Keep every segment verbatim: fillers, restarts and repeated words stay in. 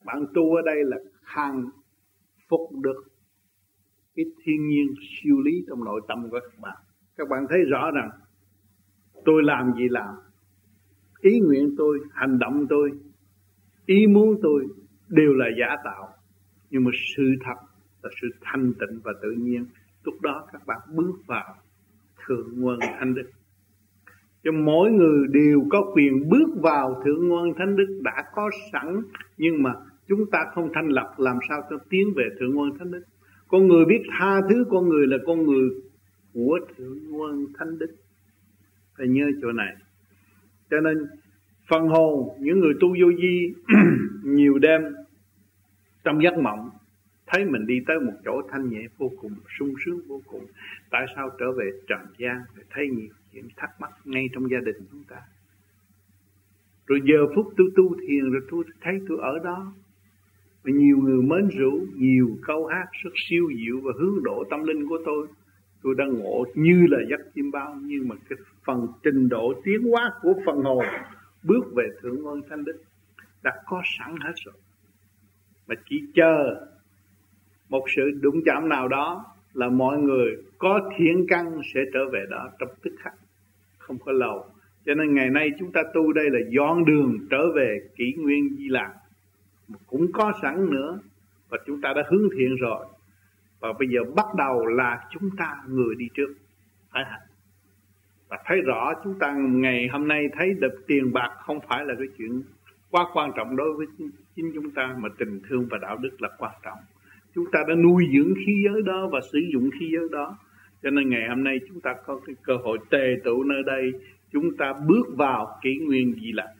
Bạn tu ở đây là khang phục được cái thiên nhiên siêu lý trong nội tâm của các bạn. Các bạn thấy rõ rằng tôi làm gì làm, ý nguyện tôi, hành động tôi, ý muốn tôi đều là giả tạo. Nhưng mà sự thật là sự thanh tịnh và tự nhiên. Lúc đó các bạn bước vào thượng nguồn thanh đức. Cho mỗi người đều có quyền bước vào thượng nguồn thanh đức đã có sẵn. Nhưng mà chúng ta không thanh lập, làm sao cho tiến về thượng nguồn thanh đức. Con người biết tha thứ con người là con người của thượng nguồn thanh đức. Phải nhớ chỗ này. Cho nên phần hồn, những người tu vô vi nhiều đêm trong giấc mộng thấy mình đi tới một chỗ thanh nhẹ vô cùng, sung sướng vô cùng. Tại sao trở về trần gian để thấy nhiều chuyện thắc mắc ngay trong gia đình chúng ta. Rồi giờ phút tôi tu thiền rồi tôi thấy tôi ở đó. Và nhiều người mến rượu, nhiều câu hát rất siêu diệu và hướng độ tâm linh của tôi. Tôi đang ngộ như là giấc chim bao. Nhưng mà cái phần trình độ tiến hóa của phần hồn bước về thượng nguồn thanh đức đã có sẵn hết rồi. Mà chỉ chờ một sự đụng chạm nào đó là mọi người có thiện căn sẽ trở về đó trong tức khắc, không có lâu. Cho nên ngày nay chúng ta tu đây là dọn đường trở về kỷ nguyên Di Lạc, cũng có sẵn nữa, và chúng ta đã hướng thiện rồi. Và bây giờ bắt đầu là chúng ta người đi trước phải hành. Và thấy rõ chúng ta ngày hôm nay thấy được tiền bạc không phải là cái chuyện quá quan trọng đối với chính chúng ta, mà tình thương và đạo đức là quan trọng. Chúng ta đã nuôi dưỡng khí giới đó và sử dụng khí giới đó. Cho nên ngày hôm nay chúng ta có cái cơ hội tề tụ nơi đây, chúng ta bước vào kỷ nguyên Di Lặc.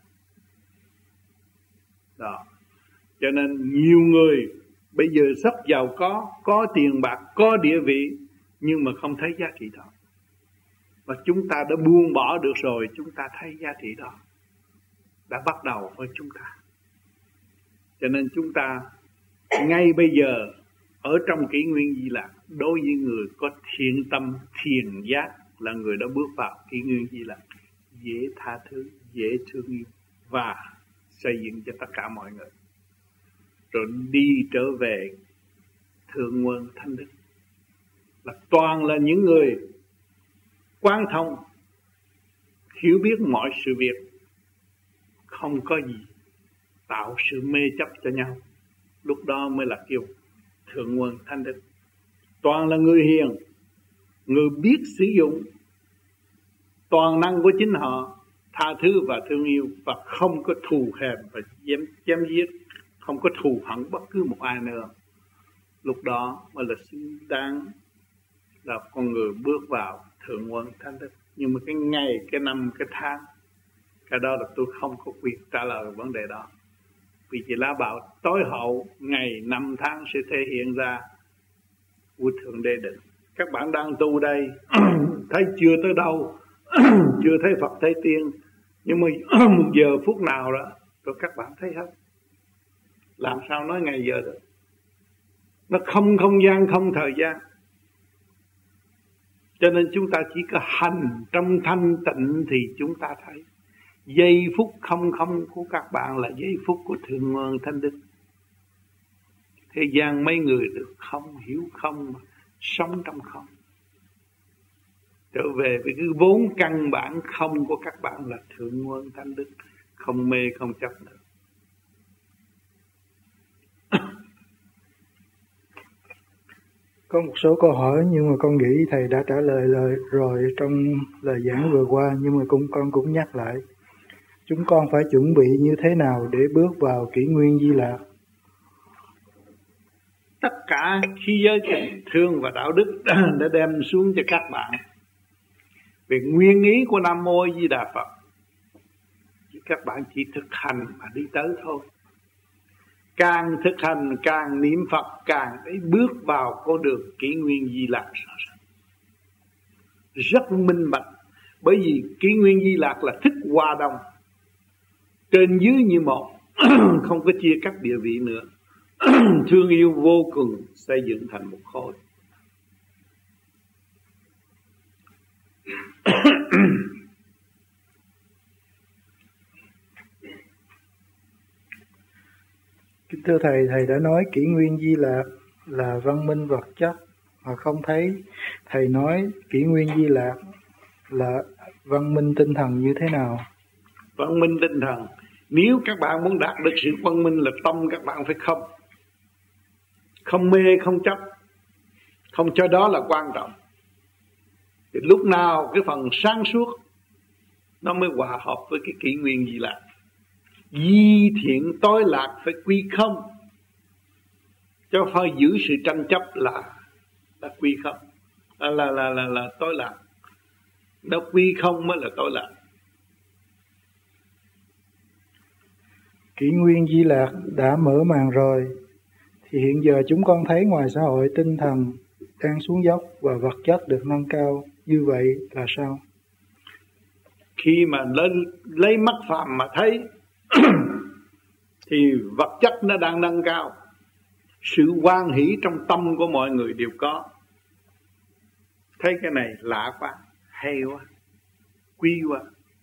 Đó. Cho nên nhiều người bây giờ rất giàu có, có tiền bạc, có địa vị, nhưng mà không thấy giá trị đó. Và chúng ta đã buông bỏ được rồi, chúng ta thấy giá trị đó. Đã bắt đầu với chúng ta. Cho nên chúng ta ngay bây giờ ở trong kỷ nguyên Di Lạc, đối với người có thiện tâm, thiền giác là người đã bước vào kỷ nguyên Di Lạc, dễ tha thứ, dễ thương yêu và xây dựng cho tất cả mọi người. Rồi đi trở về thượng nguồn thanh đức là toàn là những người quán thông, hiểu biết mọi sự việc, không có gì tạo sự mê chấp cho nhau. Lúc đó mới là kêu thượng nguồn thanh đức. Toàn là người hiền, người biết sử dụng toàn năng của chính họ, tha thứ và thương yêu, và không có thù hèn và chém, chém giết, không có thù hận bất cứ một ai nữa. Lúc đó mới là xứng đáng là con người bước vào thượng nguồn thanh đức. Nhưng mà cái ngày, cái năm, cái tháng, cái đó là tôi không có quyền trả lời vấn đề đó. Vì chỉ lá bảo tối hậu ngày năm tháng sẽ thể hiện ra của Thượng Đế định. Các bạn đang tu đây thấy chưa tới đâu, chưa thấy Phật thấy tiên, nhưng mà một giờ phút nào đó rồi các bạn thấy hết. Làm sao nói ngày giờ được? Nó không không gian, không thời gian. Cho nên chúng ta chỉ có hành trong thanh tịnh thì chúng ta thấy. Giây phút không không của các bạn là giây phút của thượng nguồn thanh đức. Thế gian mấy người được không, hiểu không, mà sống trong không. Trở về với cái vốn căn bản không của các bạn là thượng nguồn thanh đức, không mê không chấp nữa. Có một số câu hỏi nhưng mà con nghĩ thầy đã trả lời lời rồi trong lời giảng vừa qua, nhưng mà cũng con cũng nhắc lại. Chúng con phải chuẩn bị như thế nào để bước vào kỷ nguyên Di Lạc? Tất cả khí giới tình thương và đạo đức đã đem xuống cho các bạn về nguyên ý của Nam Mô Di Đà Phật. Các bạn chỉ thực hành mà đi tới thôi. Càng thực hành, càng niệm Phật, càng để bước vào con đường kỷ nguyên Di Lạc. Rất minh bạch. Bởi vì kỷ nguyên Di Lạc là thức hòa đồng, trên dưới như một, không có chia cắt địa vị nữa. Thương yêu vô cùng, xây dựng thành một khối. Kính thưa Thầy, Thầy đã nói kỷ nguyên Di Lạc là văn minh vật chất, mà không thấy Thầy nói kỷ nguyên Di Lạc là văn minh tinh thần như thế nào? Văn minh tinh thần, nếu các bạn muốn đạt được sự văn minh là tâm các bạn phải không. Không mê, không chấp, không cho đó là quan trọng. Thì lúc nào cái phần sáng suốt nó mới hòa hợp với cái kỷ nguyên Di Lạc. Di thiện tối lạc phải quy không, chứ không phải giữ sự tranh chấp là là quy không, là là là là, là tối lạc. Đó quy không mới là tối lạc. Kỷ nguyên Di Lạc đã mở màn rồi, thì hiện giờ chúng con thấy ngoài xã hội tinh thần đang xuống dốc và vật chất được nâng cao, như vậy là sao? Khi mà lên lấy mắt phàm mà thấy thì vật chất nó đang nâng cao, sự hoan hỷ trong tâm của mọi người đều có. Thấy cái này lạ quá, hay quá, quý quá.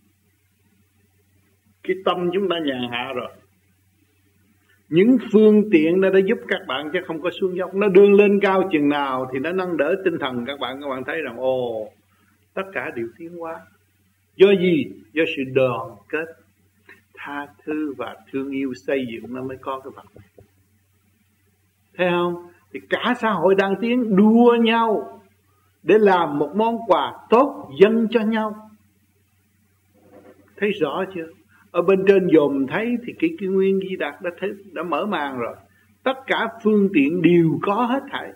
Cái tâm chúng ta nhàn hạ rồi. Những phương tiện nó đã giúp các bạn chứ không có xuống dốc. Nó đương lên cao chừng nào thì nó nâng đỡ tinh thần các bạn. Các bạn thấy rằng ồ, tất cả đều tiến hóa. Do gì? Do sự đoàn kết, tha thứ và thương yêu xây dựng nó mới có cái vật này. Thấy không? Thì cả xã hội đang tiến đua nhau để làm một món quà tốt dâng cho nhau. Thấy rõ chưa? Ở bên trên dòm thấy thì cái kỷ nguyên Di Lạc đã thấy, đã mở màn rồi. Tất cả phương tiện đều có hết thảy,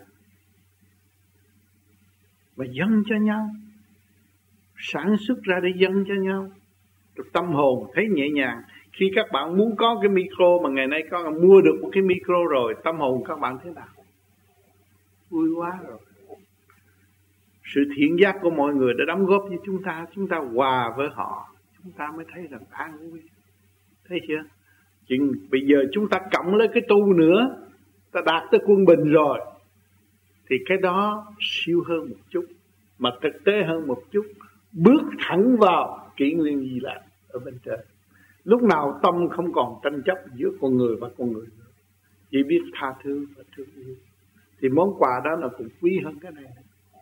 và dâng cho nhau, sản xuất ra để dâng cho nhau. Rồi tâm hồn thấy nhẹ nhàng. Khi các bạn muốn có cái micro mà ngày nay có mua được một cái micro rồi, tâm hồn các bạn thế nào? Vui quá rồi. Sự thiện giác của mọi người đã đóng góp với chúng ta, chúng ta hòa với họ, chúng ta mới thấy rằng an vui. Thấy chưa? Chừng bây giờ chúng ta cộng lấy cái tu nữa, ta đạt tới quân bình rồi, thì cái đó siêu hơn một chút, mà thực tế hơn một chút, bước thẳng vào kỷ nguyên Di Lạc ở bên trên. Lúc nào tâm không còn tranh chấp giữa con người và con người nữa, chỉ biết tha thứ và thương yêu, thì món quà đó là cũng quý hơn cái này.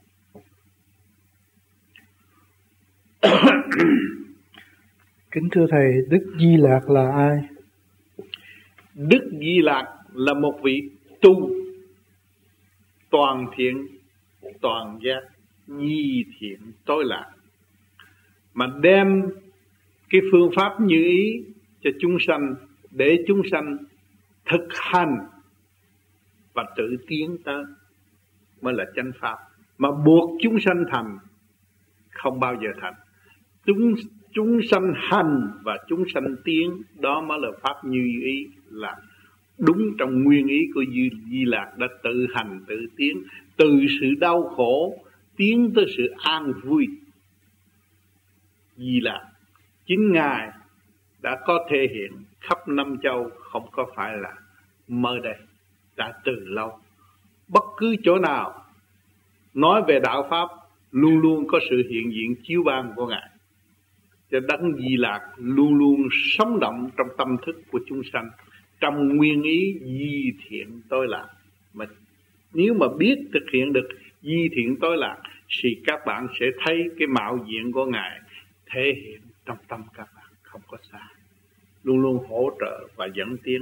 Kính thưa Thầy, Đức Di Lạc là ai? Đức Di Lạc là một vị tu toàn thiện, toàn giác, nhi thiện, tối lạc, mà đem cái phương pháp như ý cho chúng sanh, để chúng sanh thực hành và tự tiến tới mới là chánh pháp. Mà buộc chúng sanh thành không bao giờ thành. Chúng chúng sanh hành và chúng sanh tiến, đó mới là pháp như ý, là đúng trong nguyên ý của Di, Di Lạc đã tự hành tự tiến, từ sự đau khổ tiến tới sự an vui. Di Lạc chính Ngài đã có thể hiện khắp năm châu, không có phải là mới đây, đã từ lâu. Bất cứ chỗ nào nói về đạo pháp luôn luôn có sự hiện diện chiếu ban của Ngài. Cho Đấng Di Lạc luôn luôn sống động trong tâm thức của chúng sanh, trong nguyên ý di thiện tối lạc. Mà nếu mà biết thực hiện được di thiện tối lạc thì các bạn sẽ thấy cái mạo diện của Ngài thể hiện trong tâm các bạn, không có xa, luôn luôn hỗ trợ và dẫn tiến.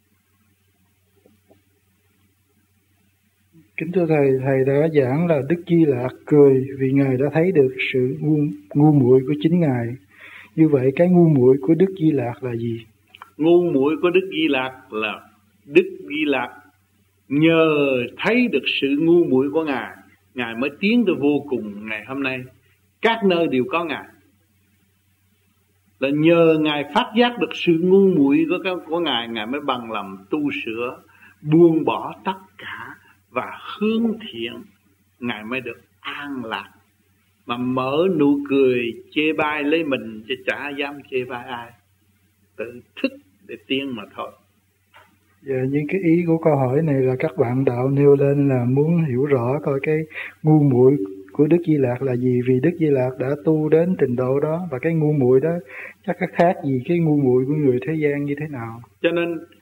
Kính thưa Thầy, Thầy đã giảng là Đức Di Lạc cười vì Ngài đã thấy được sự ngu, ngu muội của chính Ngài. Như vậy cái ngu muội của Đức Di Lạc là gì? Ngu muội của Đức Di Lạc là Đức Di Lạc nhờ thấy được sự ngu muội của Ngài, Ngài mới tiến tới vô cùng ngày hôm nay. Các nơi đều có Ngài. Là nhờ Ngài phát giác được sự ngu muội của, của Ngài, Ngài mới bằng lòng tu sửa, buông bỏ tất cả và hướng thiện, Ngài mới được an lạc. Mà mở nụ cười chê bai lấy mình chứ chả dám chê bai ai, tự thức để tiến mà thôi. Dạ, những cái ý của câu hỏi này là các bạn đạo nêu lên là muốn hiểu rõ coi cái ngu muội của Đức Di Lạc là gì, vì Đức Di Lạc đã tu đến trình độ đó, và cái ngu muội đó chắc khác gì cái ngu muội của người thế gian như thế nào. Cho nên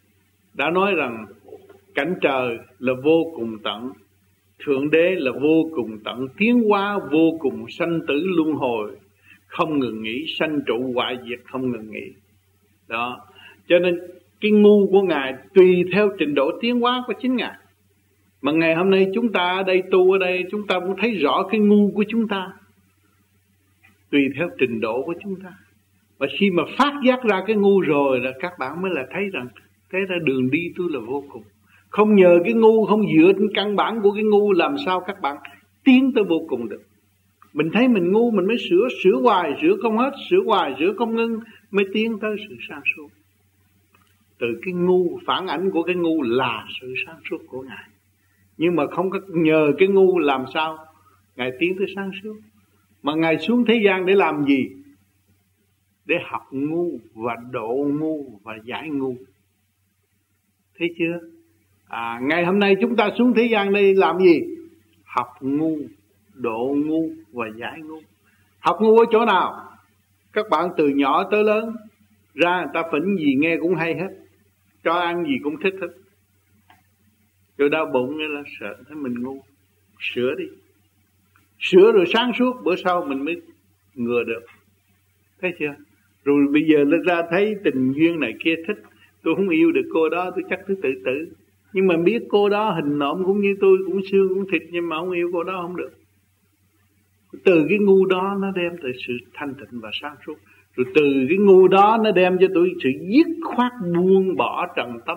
đã nói rằng cảnh trời là vô cùng tận, Thượng Đế là vô cùng tận, tiến hóa vô cùng, sanh tử luân hồi không ngừng nghỉ, sanh trụ hoại diệt không ngừng nghỉ. Đó, cho nên cái ngu của Ngài tùy theo trình độ tiến hóa của chính Ngài. Mà ngày hôm nay chúng ta ở đây, tu ở đây, chúng ta cũng thấy rõ cái ngu của chúng ta tùy theo trình độ của chúng ta. Và khi mà phát giác ra cái ngu rồi là các bạn mới là thấy rằng thế ra đường đi tôi là vô cùng. Không nhờ cái ngu, không dựa trên căn bản của cái ngu, làm sao các bạn tiến tới vô cùng được. Mình thấy mình ngu mình mới sửa, sửa hoài, sửa không hết, sửa hoài, sửa không ngưng, mới tiến tới sự sáng suốt. Từ cái ngu, phản ảnh của cái ngu là sự sáng suốt của Ngài. Nhưng mà không có nhờ cái ngu làm sao Ngài tiến tới sáng suốt. Mà Ngài xuống thế gian để làm gì? Để học ngu và độ ngu và giải ngu. Thấy chưa? À, ngày hôm nay chúng ta xuống thế gian đây làm gì? Học ngu, độ ngu và giải ngu. Học ngu ở chỗ nào? Các bạn từ nhỏ tới lớn ra người ta phỉnh gì nghe cũng hay hết, cho ăn gì cũng thích hết. Rồi đau bụng nghĩa là sợ thấy mình ngu. Sửa đi. Sửa rồi sáng suốt, bữa sau mình mới ngừa được. Thấy chưa? Rồi bây giờ lên ra thấy tình duyên này kia thích, tôi không yêu được cô đó, tôi chắc tôi tự tử. Nhưng mà biết cô đó hình nộm cũng như tôi, cũng xương cũng thịt, nhưng mà không yêu cô đó không được. Từ cái ngu đó nó đem tới sự thanh tịnh và sáng suốt. Rồi từ cái ngu đó nó đem cho tôi sự dứt khoát buông bỏ trần tâm.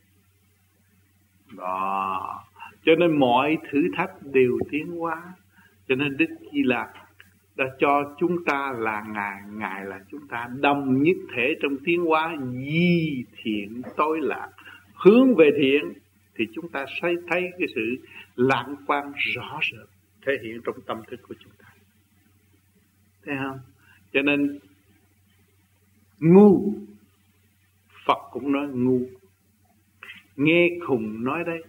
Đó. Cho nên mọi thử thách đều tiến hóa. Cho nên Đức Di Lặc đã cho chúng ta là Ngài, Ngài là chúng ta, đồng nhất thể trong tiến hóa, di thiện tối lạc. Hướng về thiện thì chúng ta sẽ thấy cái sự lạc quan rõ rệt thể hiện trong tâm thức của chúng ta. Thấy không? Cho nên ngu, Phật cũng nói ngu. Nghe khùng nói đây.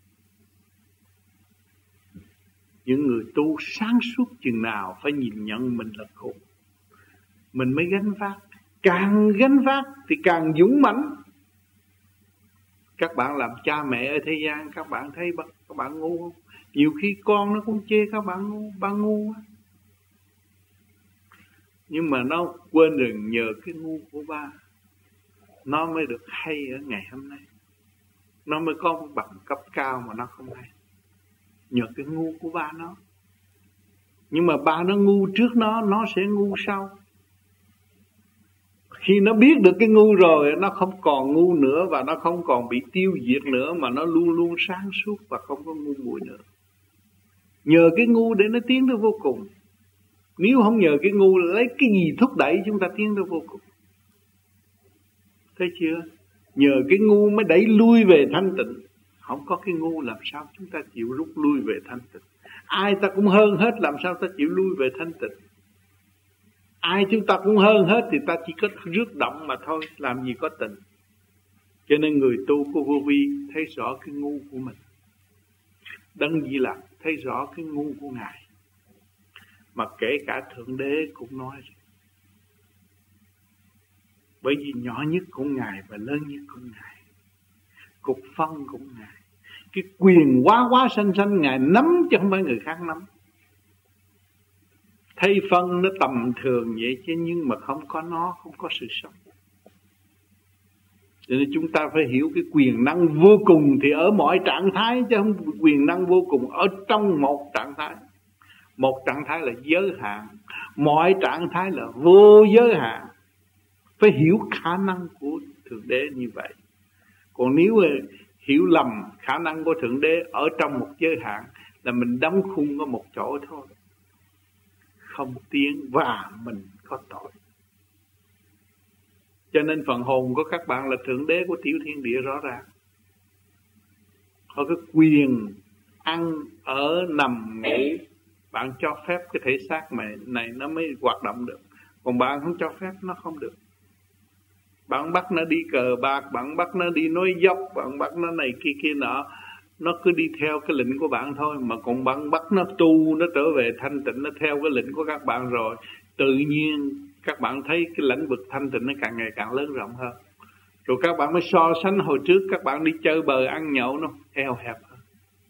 Những người tu sáng suốt chừng nào phải nhìn nhận mình là khùng, mình mới gánh vác. Càng gánh vác thì càng dũng mãnh. Các bạn làm cha mẹ ở thế gian, các bạn thấy các bạn ngu không? Nhiều khi con nó cũng chê các bạn ngu, ba ngu á. Nhưng mà nó quên rồi, nhờ cái ngu của ba nó mới được hay ở ngày hôm nay. Nó mới có một bằng cấp cao mà nó không hay, nhờ cái ngu của ba nó. Nhưng mà ba nó ngu trước nó, nó sẽ ngu sau. Khi nó biết được cái ngu rồi, nó không còn ngu nữa và nó không còn bị tiêu diệt nữa, mà nó luôn luôn sáng suốt và không có ngu muội nữa. Nhờ cái ngu để nó tiến tới vô cùng. Nếu không nhờ cái ngu, lấy cái gì thúc đẩy chúng ta tiến tới vô cùng? Thấy chưa? Nhờ cái ngu mới đẩy lui về thanh tịnh. Không có cái ngu làm sao chúng ta chịu rút lui về thanh tịnh? Ai ta cũng hơn hết, làm sao ta chịu lui về thanh tịnh? Ai chúng ta cũng hơn hết thì ta chỉ có rước động mà thôi, làm gì có tình. Cho nên người tu của Vô Vi thấy rõ cái ngu của mình. Đấng Di Lặc thấy rõ cái ngu của Ngài. Mà kể cả Thượng Đế cũng nói. Bởi vì nhỏ nhất của Ngài và lớn nhất của Ngài, cục phân của Ngài, cái quyền quá quá sanh sanh Ngài nắm chứ không phải người khác nắm. Thấy phân nó tầm thường vậy chứ, nhưng mà không có nó, không có sự sống. Cho nên chúng ta phải hiểu cái quyền năng vô cùng thì ở mọi trạng thái, chứ không quyền năng vô cùng ở trong một trạng thái. Một trạng thái là giới hạn, mọi trạng thái là vô giới hạn. Phải hiểu khả năng của Thượng Đế như vậy. Còn nếu hiểu lầm khả năng của Thượng Đế ở trong một giới hạn là mình đóng khung ở một chỗ thôi, không tiến và mình có tội. Cho nên phần hồn của các bạn là Thượng Đế của tiểu thiên địa rõ ràng. Họ có quyền ăn, ở, nằm, ngủ. Bạn cho phép cái thể xác này nó mới hoạt động được. Còn bạn không cho phép nó không được. Bạn bắt nó đi cờ bạc, bạn bắt nó đi nói dốc, bạn bắt nó này kia kia nọ, nó cứ đi theo cái lệnh của bạn thôi. Mà còn bạn bắt nó tu, nó trở về thanh tịnh, nó theo cái lệnh của các bạn rồi, tự nhiên các bạn thấy cái lãnh vực thanh tịnh nó càng ngày càng lớn rộng hơn. Rồi các bạn mới so sánh hồi trước các bạn đi chơi bời ăn nhậu nó eo hẹp hơn,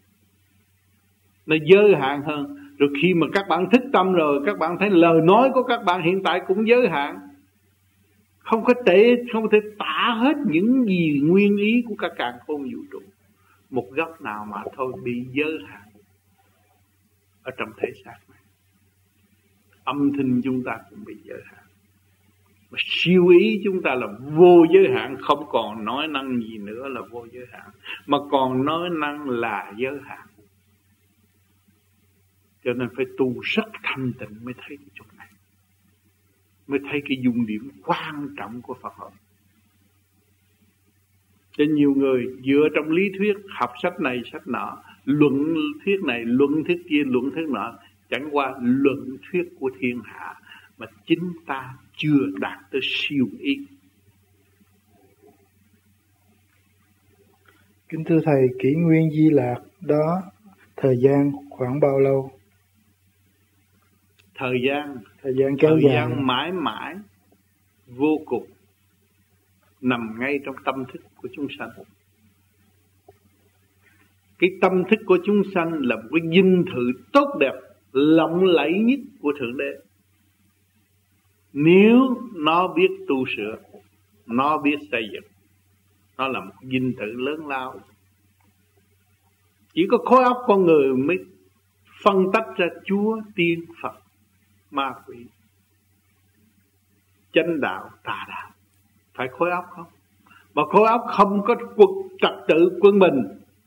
nó giới hạn hơn. Rồi khi mà các bạn thức tâm rồi, các bạn thấy lời nói của các bạn hiện tại cũng giới hạn. Không có thể, không thể tả hết những gì nguyên ý của các càn khôn vũ trụ. Một góc nào mà thôi bị giới hạn ở trong thể xác này. Âm thanh chúng ta cũng bị giới hạn. Mà siêu ý chúng ta là vô giới hạn, không còn nói năng gì nữa là vô giới hạn, mà còn nói năng là giới hạn. Cho nên phải tu rất thanh tịnh mới thấy cái chỗ này, mới thấy cái dung điểm quan trọng của Phật học. Cho nhiều người dựa trong lý thuyết, học sách này sách nọ, luận thuyết này luận thuyết kia luận thuyết nọ, chẳng qua luận thuyết của thiên hạ, mà chính ta chưa đạt tới siêu ý. Kính thưa Thầy, kỷ nguyên Di Lạc đó thời gian khoảng bao lâu? Thời gian, thời gian kéo thời dài, gian mãi mãi vô cùng, nằm ngay trong tâm thức của chúng sanh. Cái tâm thức của chúng sanh là một cái dinh thự tốt đẹp, lộng lẫy nhất của Thượng Đế. Nếu nó biết tu sửa, nó biết xây dựng, nó là một dinh thự lớn lao. Chỉ có khối óc con người mới phân tách ra Chúa, tiên, Phật, ma quỷ, chánh đạo, tà đạo. Phải khối óc không? Mà khối óc không có cuộc trật tự quân bình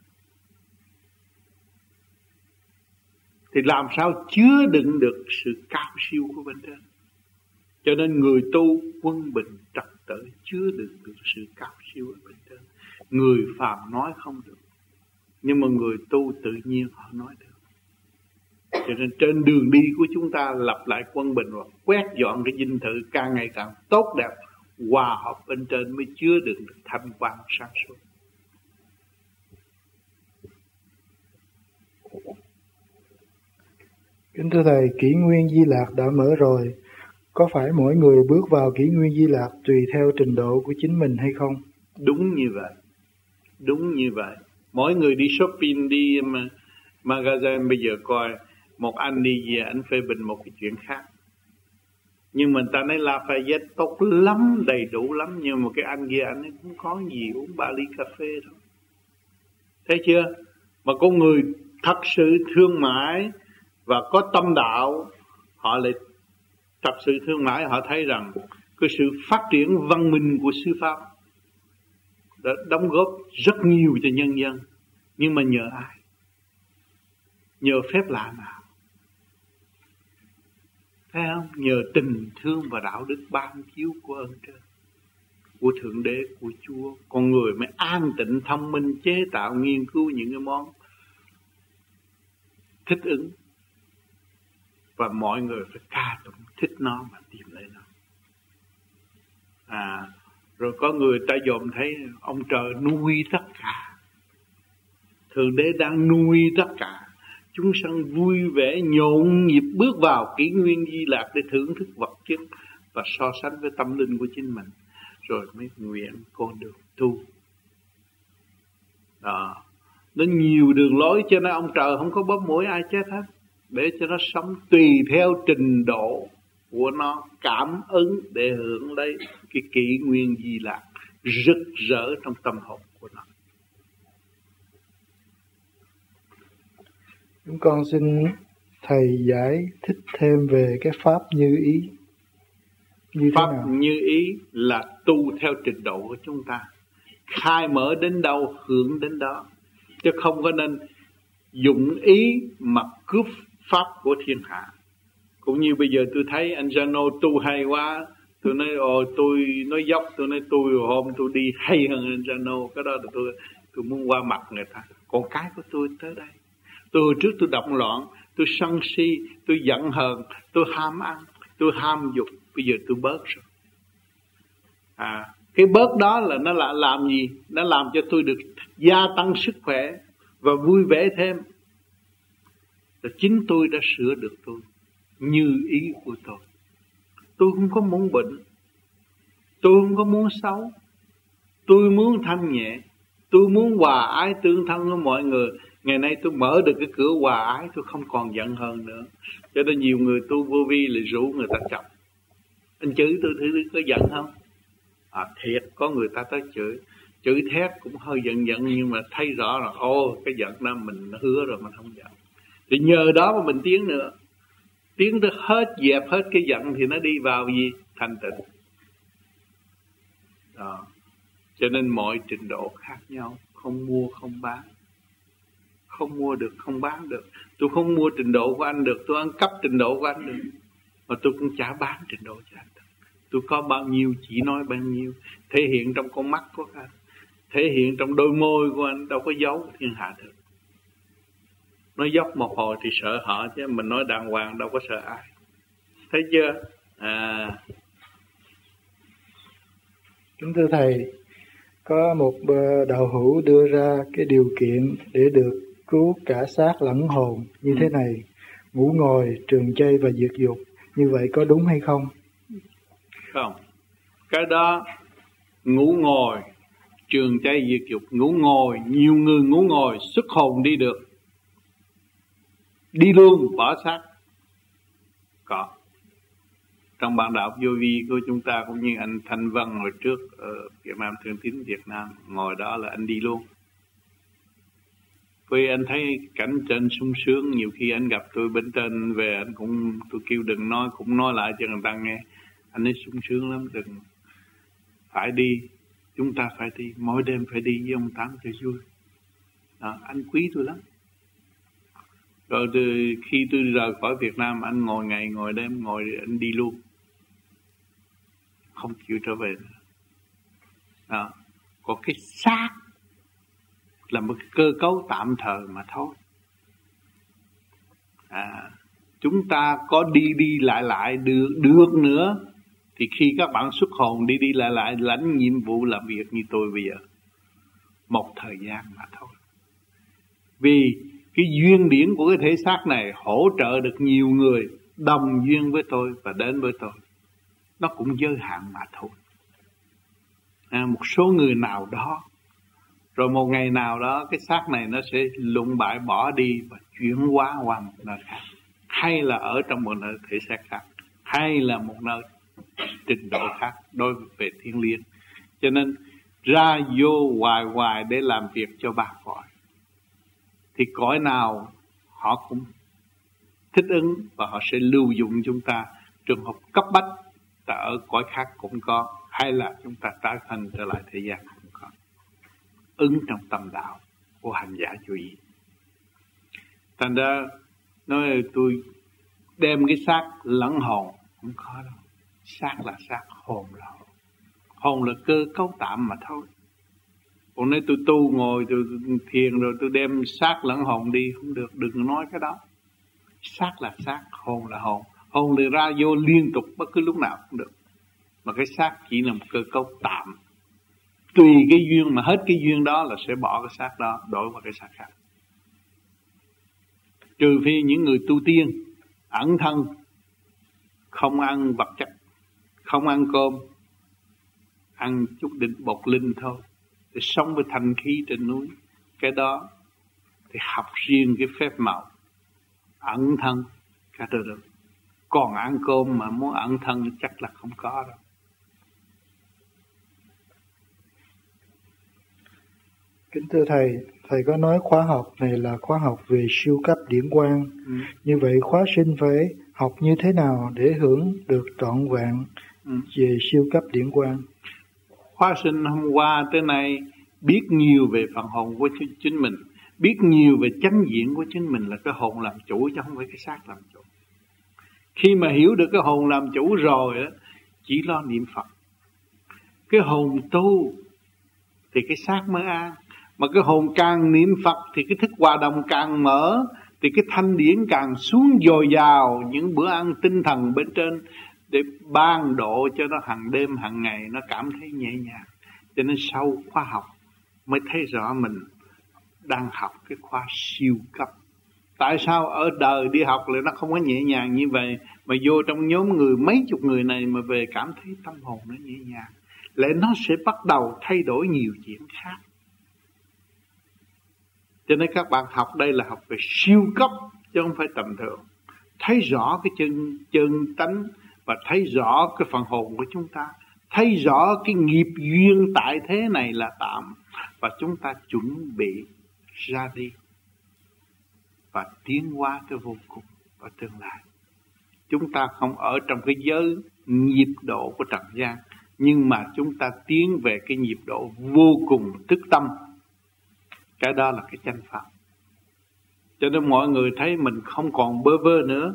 thì làm sao chứa đựng được sự cao siêu của bên trên. Cho nên người tu quân bình trật tự chứa đựng được sự cao siêu ở bên trên. Người phàm nói không được, nhưng mà người tu tự nhiên họ nói được. Cho nên trên đường đi của chúng ta lập lại quân bình và quét dọn cái dinh thự càng ngày càng tốt đẹp, hòa hợp bên trên mới chứa đựng được thanh quan sáng suốt. Kính thưa Thầy, kỷ nguyên Di Lạc đã mở rồi, có phải mỗi người bước vào kỷ nguyên Di Lạc tùy theo trình độ của chính mình hay không? Đúng như vậy, đúng như vậy. Mỗi người đi shopping, đi magazine, bây giờ coi một anh đi về anh phê bình một cái chuyện khác, nhưng mình ta nói Lafayette tốt lắm, đầy đủ lắm, nhưng mà cái anh kia anh ấy cũng có gì, uống ba ly cà phê thôi. Thấy chưa? Mà con người thật sự thương mại và có tâm đạo, họ lại thật sự thương mại, họ thấy rằng cái sự phát triển văn minh của sư Pháp đã đóng góp rất nhiều cho nhân dân. Nhưng mà nhờ ai? Nhờ phép lạ nào? Thấy không? Nhờ tình thương và đạo đức ban chiếu của ơn trên, của Thượng Đế, của Chúa. Con người mới an tịnh, thông minh, chế tạo, nghiên cứu những cái món thích ứng. Và mọi người phải ca tụng thích nó mà tìm lấy nó. À, rồi có người ta dòm thấy ông trời nuôi tất cả, Thượng Đế đang nuôi tất cả. Chúng sanh vui vẻ nhộn nhịp bước vào kỷ nguyên Di Lạc để thưởng thức vật chất và so sánh với tâm linh của chính mình, rồi mới nguyện con đường tu. Đó. Nó nhiều đường lối, cho nên ông trời không có bóp mũi ai chết hết, để cho nó sống tùy theo trình độ của nó, cảm ứng để hưởng lấy cái kỷ nguyên Di Lạc rực rỡ trong tâm hồn của nó. Chúng con xin Thầy giải thích thêm về cái pháp như ý. Như pháp thế nào? như ý là tu theo trình độ của chúng ta, khai mở đến đâu hưởng đến đó, chứ không có nên dụng ý mà cướp pháp của thiên hạ. Cũng như bây giờ tôi thấy anh Jano tu hay quá, tôi nói ồ tôi nói dốc, tôi nói tôi hôm tôi đi hay hơn anh Jano, cái đó là tôi tôi muốn qua mặt người ta. Còn cái của tôi tới đây, tôi hồi trước tôi động loạn, tôi sân si, tôi giận hờn, tôi ham ăn, tôi ham dục, bây giờ tôi bớt rồi. À, cái bớt đó là nó là làm gì? Nó làm cho tôi được gia tăng sức khỏe và vui vẻ thêm. Là chính tôi đã sửa được tôi như ý của tôi. Tôi không có muốn bệnh, tôi không có muốn xấu, Tôi muốn thanh nhẹ, tôi muốn hòa ái tương thân với mọi người. Ngày nay tôi mở được cái cửa hòa ái, tôi không còn giận hờn nữa. Cho nên nhiều người tu vô vi lại rủ người ta chọc. Anh chửi tôi thử có giận không? À thiệt, có người ta tới chửi. Chửi thét cũng hơi giận giận, nhưng mà thấy rõ là ô cái giận đó mình nó hứa rồi, mình không giận. Thì nhờ đó mà mình tiến nữa. Tiến tới hết, dẹp hết cái giận thì nó đi vào gì? Thanh tịnh. Đó. Cho nên mọi trình độ khác nhau, không mua không bán. Không mua được, không bán được. Tôi không mua trình độ của anh được, tôi ăn cắp trình độ của anh được. Mà tôi cũng chả bán trình độ cho anh được. Tôi có bao nhiêu chỉ nói bao nhiêu. Thể hiện trong con mắt của anh, thể hiện trong đôi môi của anh, đâu có giấu thiên hạ được. Nói dốc một hồi thì sợ họ, chứ mình nói đàng hoàng đâu có sợ ai. Thấy chưa? À. Kính thưa Thầy, có một đạo hữu đưa ra cái điều kiện để được cứu cả xác lẫn hồn như ừ. thế này: ngủ ngồi, trường chay và diệt dục. Như vậy có đúng hay không? Không. Cái đó ngủ ngồi, trường chay diệt dục, ngủ ngồi, nhiều người ngủ ngồi xuất hồn đi được. Đi luôn, bỏ xác. Có. Trong bản đạo vô vi của chúng ta, cũng như anh Thanh Vân hồi trước ở Việt Nam Thương Tín Việt Nam, ngồi đó là anh đi luôn. Vì anh thấy cảnh trên sung sướng, nhiều khi anh gặp tôi bên trên về, anh cũng tôi kêu đừng nói, cũng nói lại cho người ta nghe. Anh ấy sung sướng lắm, đừng phải đi, chúng ta phải đi, mỗi đêm phải đi với ông Tám cho vui. Đó, anh quý tôi lắm. Rồi từ khi tôi rời khỏi Việt Nam, anh ngồi ngày ngồi đêm, ngồi anh đi luôn, không chịu trở về nữa. Đó. Còn cái xác là một cái cơ cấu tạm thời mà thôi. À, chúng ta có đi đi lại lại được, được nữa, thì khi các bạn xuất hồn đi đi lại lại lãnh nhiệm vụ làm việc như tôi bây giờ, một thời gian mà thôi. Vì cái duyên điển của cái thể xác này hỗ trợ được nhiều người đồng duyên với tôi và đến với tôi. Nó cũng giới hạn mà thôi. À, một số người nào đó, rồi một ngày nào đó cái xác này nó sẽ lụng bại bỏ đi và chuyển hóa qua một nơi khác, hay là ở trong một nơi thể xác khác, hay là một nơi trình độ khác đối về thiên liêng. Cho nên ra vô hoài hoài để làm việc cho ba cõi, thì cõi nào họ cũng thích ứng và họ sẽ lưu dụng chúng ta. Trường hợp cấp bách ta ở cõi khác cũng có, hay là chúng ta tái thân trở lại thế gian cũng có. Ứng trong tâm đạo của hành giả chú ý. Thành ra nói là tôi đem cái xác lẫn hồn không có đâu. Xác là xác, hồn là hồn. Hồn là cơ cấu tạm mà thôi. Còn nếu tôi tu ngồi tôi thiền rồi tôi đem xác lẫn hồn đi, không được, đừng nói cái đó. Xác là xác, hồn là hồn. Hồn thì ra vô liên tục bất cứ lúc nào cũng được. Mà cái xác chỉ là một cơ cấu tạm. Tùy cái duyên, mà hết cái duyên đó là sẽ bỏ cái xác đó, đổi vào cái xác khác. Trừ phi những người tu tiên ẩn thân, không ăn vật chất, không ăn cơm, ăn chút đỉnh bột linh thôi, để sống với thanh khí trên núi. Cái đó thì học riêng cái phép màu ẩn thân cả đời được. Còn ăn cơm mà muốn ẩn thân chắc là không có đâu. Kính thưa Thầy, Thầy có nói khóa học này là khóa học về siêu cấp điển quang. Ừ. Như vậy khóa sinh phải học như thế nào để hưởng được trọn vẹn ừ. về siêu cấp điển quang? Khóa sinh hôm qua tới nay biết nhiều về phần hồn của chính mình, biết nhiều về chánh diện của chính mình là cái hồn làm chủ chứ không phải cái xác làm chủ. Khi mà hiểu được cái hồn làm chủ rồi đó, chỉ lo niệm Phật. Cái hồn tu thì cái xác mới an. Mà cái hồn càng niệm Phật thì cái thức hòa đồng càng mở, thì cái thanh điển càng xuống dồi dào những bữa ăn tinh thần bên trên để ban độ cho nó hàng đêm hàng ngày nó cảm thấy nhẹ nhàng. Cho nên sau khóa học mới thấy rõ mình đang học cái khóa siêu cấp. Tại sao ở đời đi học lại nó không có nhẹ nhàng như vậy, mà vô trong nhóm người mấy chục người này mà về cảm thấy tâm hồn nó nhẹ nhàng? lại nó sẽ bắt đầu thay đổi nhiều chuyện khác. Cho nên các bạn học đây là học về siêu cấp chứ không phải tầm thường. Thấy rõ cái chân chân tánh và thấy rõ cái phần hồn của chúng ta, thấy rõ cái nghiệp duyên tại thế này là tạm, và chúng ta chuẩn bị ra đi và tiến hóa tới vô cùng ở tương lai. Chúng ta không ở trong cái giới nhịp độ của trần gian, nhưng mà chúng ta tiến về cái nhịp độ vô cùng thức tâm. Cái đó là cái chánh pháp. Cho nên mọi người thấy mình không còn bơ vơ nữa.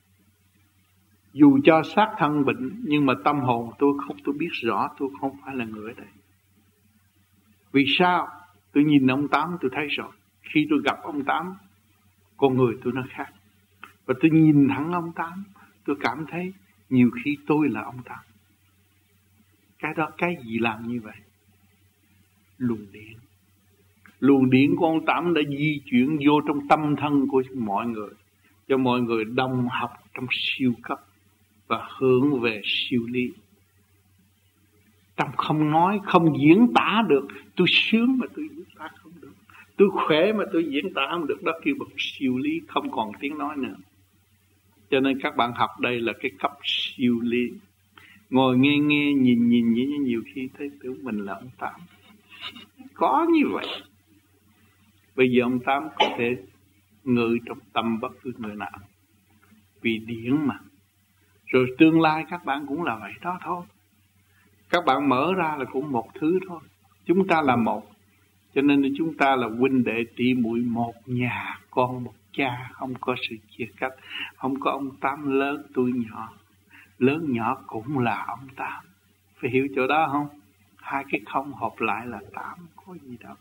Dù cho xác thân bệnh, nhưng mà tâm hồn tôi không, tôi biết rõ tôi không phải là người ở đây. Vì sao? Tôi nhìn ông Tám tôi thấy rồi. Khi tôi gặp ông Tám, con người tôi nó khác. Và tôi nhìn thẳng ông Tám, tôi cảm thấy nhiều khi tôi là ông Tám. Cái đó cái gì làm như vậy? Luồng điện. Luồng điện của ông Tám đã di chuyển vô trong tâm thân của mọi người, cho mọi người đồng học trong siêu cấp và hướng về siêu lý. Trong không nói, không diễn tả được. Tôi sướng mà tôi diễn tả không được, tôi khỏe mà tôi diễn tả không được. Đó kêu bằng siêu lý, không còn tiếng nói nữa. Cho nên các bạn học đây là cái cấp siêu lý. Ngồi nghe nghe, nhìn nhìn nhìn, nhiều khi thấy tưởng mình là ông Tám. Có như vậy. Bây giờ ông Tám có thể ngự trong tâm bất cứ người nào, vì điển mà. Rồi tương lai các bạn cũng là vậy đó thôi. Các bạn mở ra là cũng một thứ thôi. Chúng ta là một. Cho nên chúng ta là huynh đệ tỷ muội một nhà, con một cha, không có sự chia cách. Không có ông Tám lớn tôi nhỏ, lớn nhỏ cũng là ông Tám. Phải hiểu chỗ đó không? Hai cái không hợp lại là tám, có gì đâu.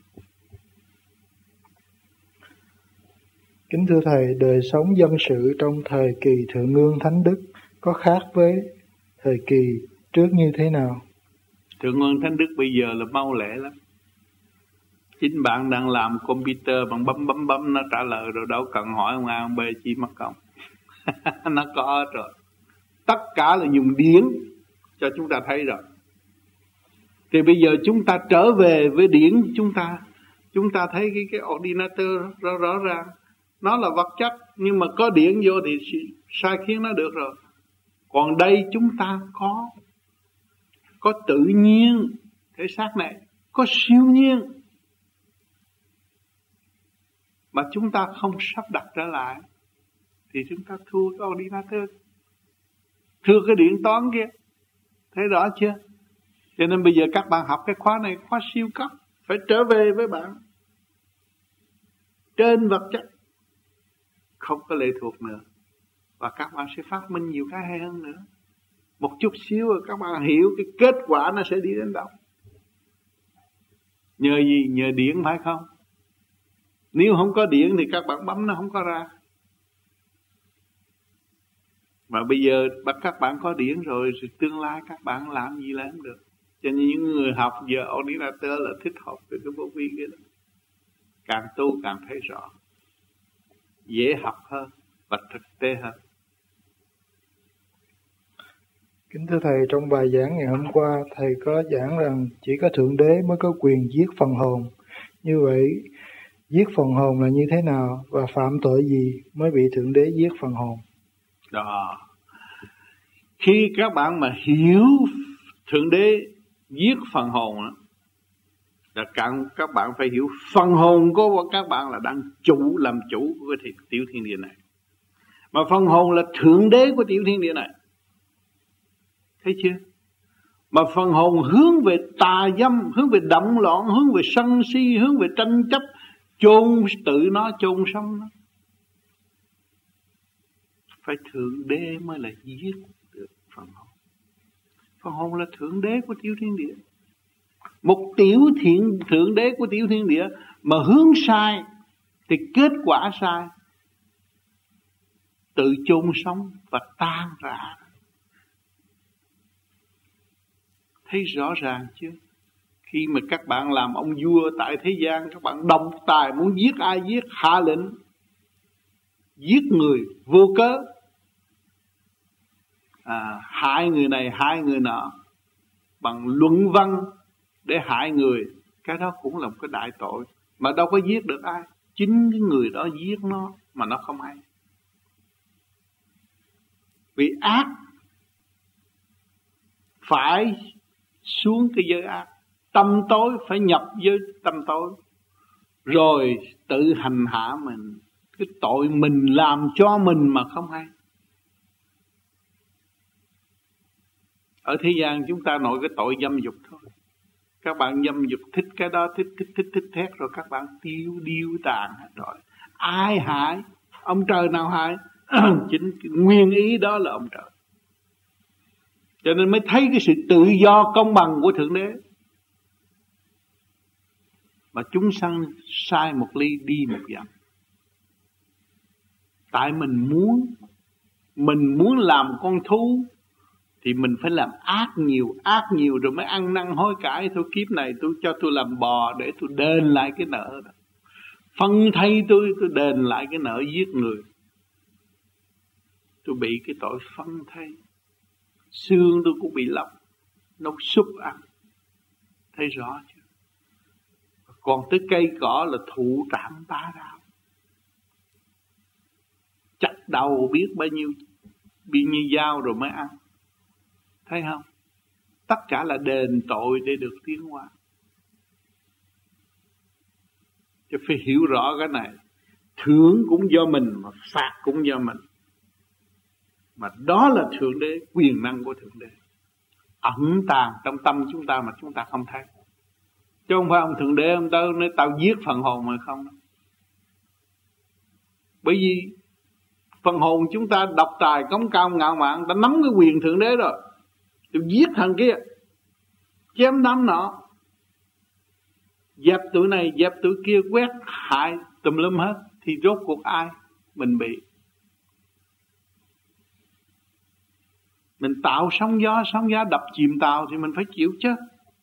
Kính thưa Thầy, đời sống dân sự trong thời kỳ Thượng Ngương Thánh Đức có khác với thời kỳ trước như thế nào? Thượng Ngương Thánh Đức bây giờ là mau lẹ lắm. Chính bạn đang làm computer, bạn bấm bấm bấm nó trả lời rồi, đâu cần hỏi ông A ông B chi mất công. Nó có rồi. Tất cả là dùng điển cho chúng ta thấy rồi. Thì bây giờ chúng ta trở về với điển chúng ta, chúng ta thấy cái cái ordinator rõ, rõ ràng. Nó là vật chất, nhưng mà có điển vô thì sai khiến nó được rồi. Còn đây chúng ta có Có tự nhiên thể xác này, có siêu nhiên, mà chúng ta không sắp đặt trở lại thì chúng ta thua cái ordinator, thua cái điện toán kia. Thấy rõ chưa? Cho nên bây giờ các bạn học cái khóa này, khóa siêu cấp, phải trở về với bạn trên vật chất, không có lệ thuộc nữa. Và các bạn sẽ phát minh nhiều cái hay hơn nữa. Một chút xíu rồi các bạn hiểu cái kết quả nó sẽ đi đến đâu. Nhờ gì? Nhờ điện phải không? Nếu không có điện thì các bạn bấm nó không có ra. Mà bây giờ bắt các bạn có điện rồi, thì tương lai các bạn làm gì làm được. Cho nên những người học giờ ordinator là thích học về cái vô vi kia đó. Càng tu càng thấy rõ, dễ học hơn và thực tế hơn. Kính thưa Thầy, trong bài giảng ngày hôm qua, Thầy có giảng rằng chỉ có Thượng Đế mới có quyền giết phần hồn. Như vậy, giết phần hồn là như thế nào và phạm tội gì mới bị Thượng Đế giết phần hồn? Đó. Khi các bạn mà hiểu Thượng Đế giết phần hồn đó, là các bạn phải hiểu phần hồn của các bạn là đang chủ, làm chủ của cái tiểu thiên địa này. Mà phần hồn là Thượng Đế của tiểu thiên địa này. Thấy chưa? Mà phần hồn hướng về tà dâm, hướng về động loạn, hướng về sân si, hướng về tranh chấp, chôn tự nó, chôn sống nó. Phải Thượng Đế mới là giết được phần hồn. Phần hồn là Thượng Đế của tiểu thiên địa. Một tiểu thiện Thượng Đế của tiểu thiên địa mà hướng sai thì kết quả sai, tự chôn sống và tan rã. Thấy rõ ràng chưa? Khi mà các bạn làm ông vua tại thế gian, các bạn độc tài, muốn giết ai giết, hạ lệnh giết người vô cớ, à, hại người này hại người nọ, bằng luận văn để hại người, cái đó cũng là một cái đại tội, mà đâu có giết được ai. Chính cái người đó giết nó mà nó không hay. Vì ác phải xuống cái giới ác, tâm tối phải nhập với tâm tối, rồi tự hành hạ mình. Cái tội mình làm cho mình mà không hay. Ở thế gian chúng ta nội cái tội dâm dục thôi. Các bạn dâm dục thích cái đó, thích thích thích thích thét, rồi các bạn tiêu điêu tàn hết rồi. Ai hại? Ông trời nào hại? Chính cái nguyên ý đó là ông trời. Cho nên mới thấy cái sự tự do công bằng của Thượng Đế. Mà chúng sanh sai một ly đi một dặm. Tại mình muốn, mình muốn làm con thú thì mình phải làm ác nhiều, ác nhiều rồi mới ăn năn hối cải. Thôi kiếp này tôi cho tôi làm bò để tôi đền lại cái nợ đó. Phân thay tôi, tôi đền lại cái nợ giết người. Tôi bị cái tội phân thay. Xương tôi cũng bị lọc, nấu súp ăn. Thấy rõ chưa? Còn tới cây cỏ là thụ trảm bá đạo. Chặt đầu biết bao nhiêu, bao nhiêu dao rồi mới ăn. Thấy không? Tất cả là đền tội để được tiến hóa. Chứ phải hiểu rõ cái này. Thưởng cũng do mình, mà phạt cũng do mình. Mà đó là Thượng Đế, quyền năng của Thượng Đế. Ẩn tàng trong tâm chúng ta mà chúng ta không thấy. Chứ không phải ông Thượng Đế ông tới nói tao giết phần hồn mà không. Bởi vì phần hồn chúng ta độc tài cống cao ngạo mạn, ta nắm cái quyền Thượng Đế rồi. Tôi giết thằng kia, chém đám nọ, dẹp tụi này, dẹp tụi kia, quét hại tùm lum hết. Thì rốt cuộc ai? Mình bị. Mình tạo sóng gió, sóng gió đập chìm tàu thì mình phải chịu chứ.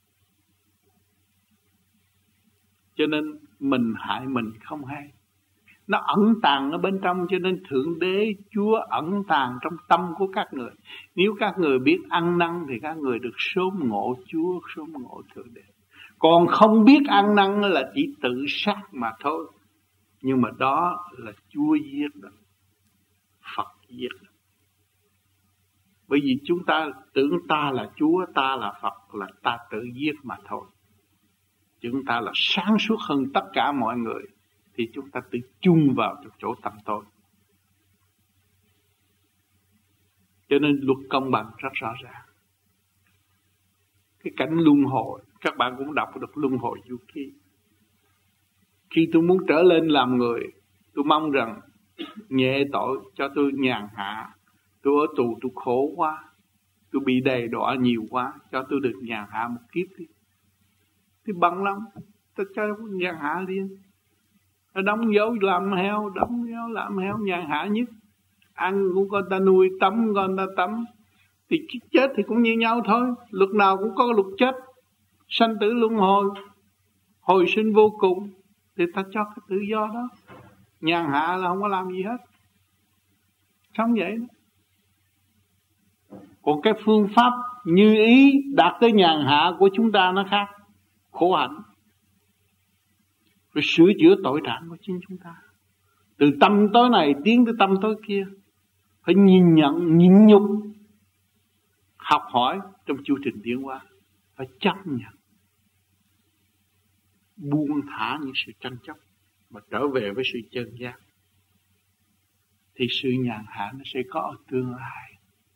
Cho nên mình hại mình không hay. Nó ẩn tàng ở bên trong, cho nên Thượng Đế Chúa ẩn tàng trong tâm của các người. Nếu các người biết ăn năn thì các người được sớm ngộ Chúa, sớm ngộ Thượng Đế. Còn không biết ăn năn là chỉ tự sát mà thôi. Nhưng mà đó là Chúa giết đó, Phật giết đó. Bởi vì chúng ta tưởng ta là Chúa, ta là Phật, là ta tự giết mà thôi. Chúng ta là sáng suốt hơn tất cả mọi người, thì chúng ta tự chung vào trong chỗ tâm tối. Cho nên luật công bằng rất rõ ràng. Cái cảnh luân hồi, các bạn cũng đọc được luân hồi du ký. Khi tôi muốn trở lên làm người, tôi mong rằng nhẹ tội cho tôi nhàn hạ. Tôi ở tù tôi khổ quá, tôi bị đầy đọa nhiều quá, cho tôi được nhàn hạ một kiếp đi. Thì bằng lắm, tôi cho nhàn hạ đi. Nó đóng dấu làm heo, đóng dấu làm heo nhàn hạ nhất. Ăn cũng con ta nuôi, tắm con ta tắm. Thì chết thì cũng như nhau thôi. Luật nào cũng có luật chết. Sanh tử luân hồi, hồi sinh vô cùng. Thì ta cho cái tự do đó. Nhàn hạ là không có làm gì hết. Sống vậy đó. Còn cái phương pháp như ý đạt tới nhàn hạ của chúng ta nó khác. Khổ hạnh. Rồi sửa chữa tội trạng của chính chúng ta. Từ tâm tối này tiến tới tâm tối kia. Phải nhìn nhận, nhịn nhục. Học hỏi trong chu trình tiến hóa. Phải chấp nhận. Buông thả những sự tranh chấp. Mà trở về với sự chân giác. Thì sự nhàn hạ nó sẽ có ở tương lai.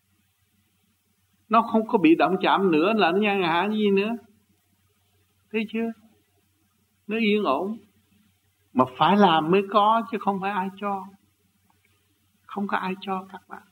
Nó không có bị động chạm nữa là nó nhàn hạ gì nữa. Thấy chưa? Nó yên ổn. Mà phải làm mới có, chứ không phải ai cho. Không có ai cho các bạn.